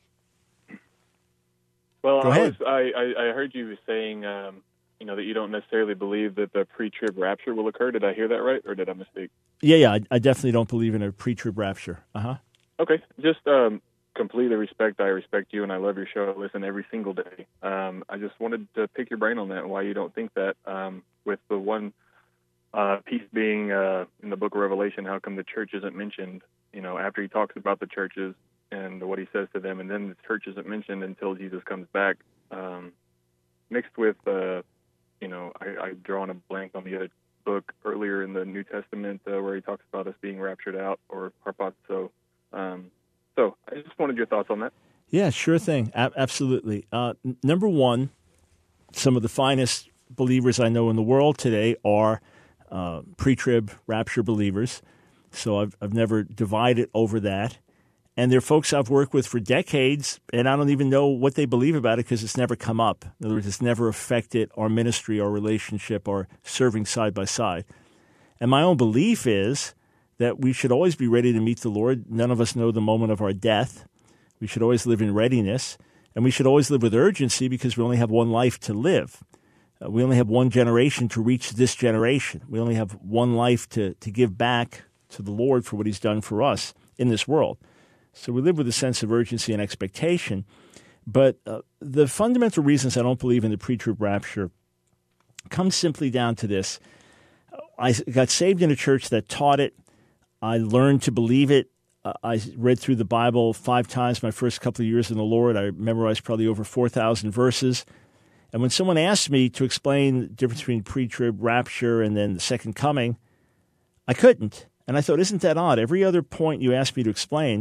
Well, Go ahead. I heard you saying, that you don't necessarily believe that the pre-trib rapture will occur. Did I hear that right, or did I mistake? Yeah, I definitely don't believe in a pre-trib rapture. Okay, just completely respect. I respect you, and I love your show. I listen every single day. I just wanted to pick your brain on that, and why you don't think that. With the one piece being in the book of Revelation, how come the church isn't mentioned? After he talks about the churches and what he says to them, and then the church isn't mentioned until Jesus comes back. Mixed with, I draw on a blank on the other book earlier in the New Testament where he talks about us being raptured out, or harpazo. So I just wanted your thoughts on that. Yeah, sure thing. Absolutely. Number one, some of the finest believers I know in the world today are pre-trib rapture believers. So I've never divided over that. And they're folks I've worked with for decades, and I don't even know what they believe about it because it's never come up. In other words, it's never affected our ministry, our relationship, our serving side by side. And my own belief is that we should always be ready to meet the Lord. None of us know the moment of our death. We should always live in readiness, and we should always live with urgency because we only have one life to live. We only have one generation to reach this generation. We only have one life to give back to the Lord for what he's done for us in this world. So we live with a sense of urgency and expectation. But the fundamental reasons I don't believe in the pre-trib rapture comes simply down to this. I got saved in a church that taught it. I learned to believe it. I read through the Bible 5 times my first couple of years in the Lord. I memorized probably over 4,000 verses. And when someone asked me to explain the difference between pre-trib rapture and then the second coming, I couldn't. And I thought, isn't that odd? Every other point you asked me to explain,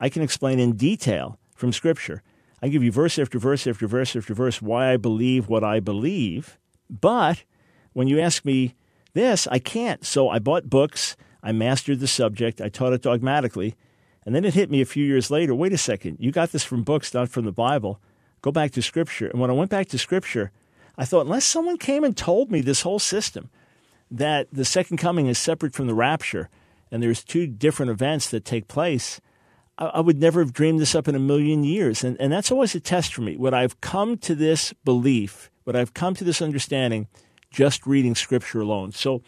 I can explain in detail from Scripture. I give you verse after verse after verse after verse why I believe what I believe. But when you ask me this, I can't. So I bought books. I mastered the subject. I taught it dogmatically. And then it hit me a few years later. Wait a second. You got this from books, not from the Bible. Go back to Scripture. And when I went back to Scripture, I thought, unless someone came and told me this whole system, that the second coming is separate from the rapture, and there's two different events that take place, I would never have dreamed this up in a million years. And that's always a test for me. What I've come to this belief, what I've come to this understanding, just reading Scripture alone. So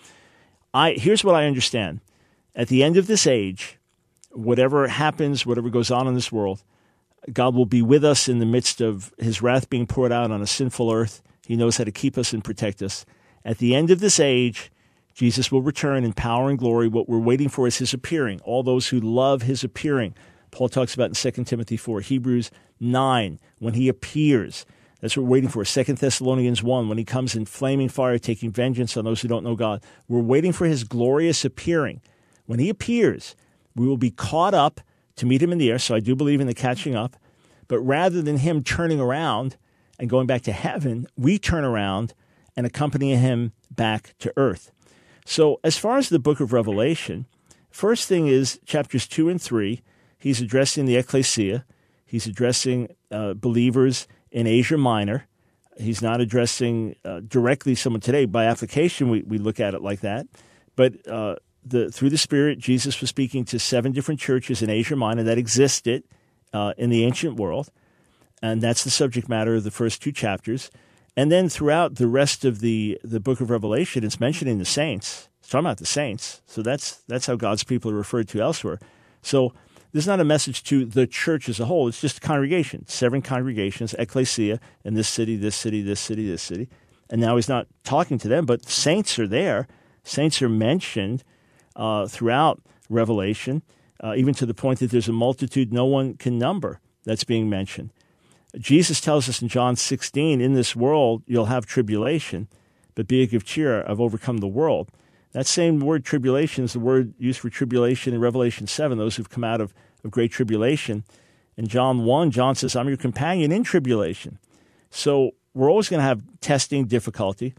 here's what I understand. At the end of this age, whatever happens, whatever goes on in this world, God will be with us in the midst of his wrath being poured out on a sinful earth. He knows how to keep us and protect us. At the end of this age, Jesus will return in power and glory. What we're waiting for is his appearing. All those who love his appearing. Paul talks about in 2 Timothy 4, Hebrews 9, when he appears. That's what we're waiting for. 2 Thessalonians 1, when he comes in flaming fire, taking vengeance on those who don't know God. We're waiting for his glorious appearing. When he appears, we will be caught up to meet him in the air. So I do believe in the catching up. But rather than him turning around and going back to heaven, we turn around and accompany him back to earth. So as far as the book of Revelation, first thing is chapters 2 and 3, he's addressing the ecclesia. He's addressing believers in Asia Minor. He's not addressing directly someone today. By application, we look at it like that. But through the Spirit, Jesus was speaking to 7 different churches in Asia Minor that existed in the ancient world. And that's the subject matter of the first 2 chapters. And then throughout the rest of the book of Revelation, it's mentioning the saints. It's talking about the saints. So that's how God's people are referred to elsewhere. So this is not a message to the church as a whole. It's just a congregation, 7 congregations, ecclesia, in this city, this city, this city, this city. And now he's not talking to them, but saints are there. Saints are mentioned throughout Revelation, even to the point that there's a multitude no one can number that's being mentioned. Jesus tells us in John 16, in this world you'll have tribulation, but be of good cheer, I've overcome the world. That same word tribulation is the word used for tribulation in Revelation 7, those who've come out of great tribulation. In John 1, John says, I'm your companion in tribulation. So we're always going to have testing, difficulty.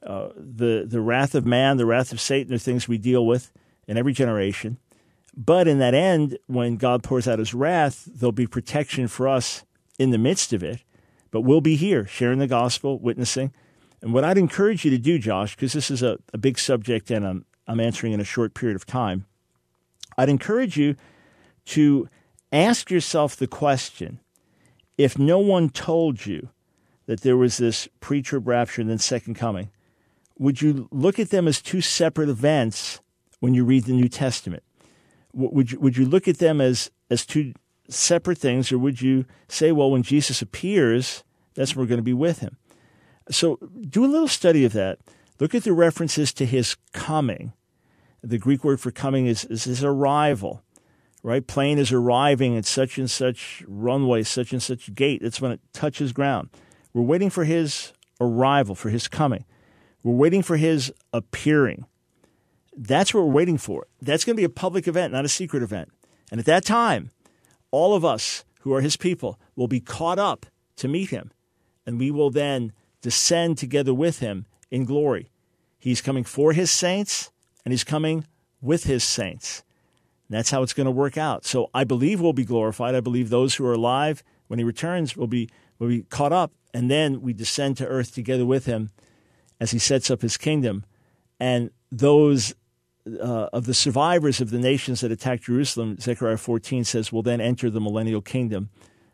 The wrath of man, the wrath of Satan are things we deal with in every generation. But in that end, when God pours out his wrath, there'll be protection for us in the midst of it. But we'll be here sharing the gospel, witnessing. And what I'd encourage you to do, Josh, because this is a big subject and I'm answering in a short period of time, I'd encourage you to ask yourself the question, if no one told you that there was this pre-trib rapture and then second coming, would you look at them as 2 separate events when you read the New Testament? Would you look at them as 2 separate things, or would you say, well, when Jesus appears, that's when we're going to be with him? So do a little study of that. Look at the references to his coming. The Greek word for coming is his arrival, right? Plane is arriving at such and such runway, such and such gate. That's when it touches ground. We're waiting for his arrival, for his coming. We're waiting for his appearing. That's what we're waiting for. That's going to be a public event, not a secret event. And at that time, all of us who are his people will be caught up to meet him, and we will then descend together with him in glory. He's coming for his saints, and he's coming with his saints. And that's how it's going to work out. So I believe we'll be glorified. I believe those who are alive when he returns will be caught up, and then we descend to earth together with him as he sets up his kingdom. And those of the survivors of the nations that attacked Jerusalem, Zechariah 14 says, will then enter the millennial kingdom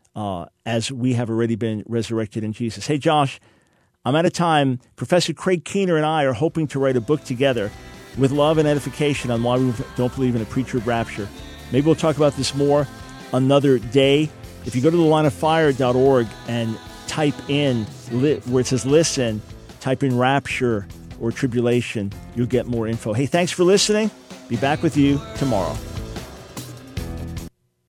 as we have already been resurrected in Jesus. Hey, Josh, I'm out of time. Professor Craig Keener and I are hoping to write a book together with love and edification on why we don't believe in a pre-trib rapture. Maybe we'll talk about this more another day. If you go to thelineoffire.org and type in where it says listen, type in rapture or tribulation, you'll get more info. Hey, thanks for listening. Be back with you tomorrow.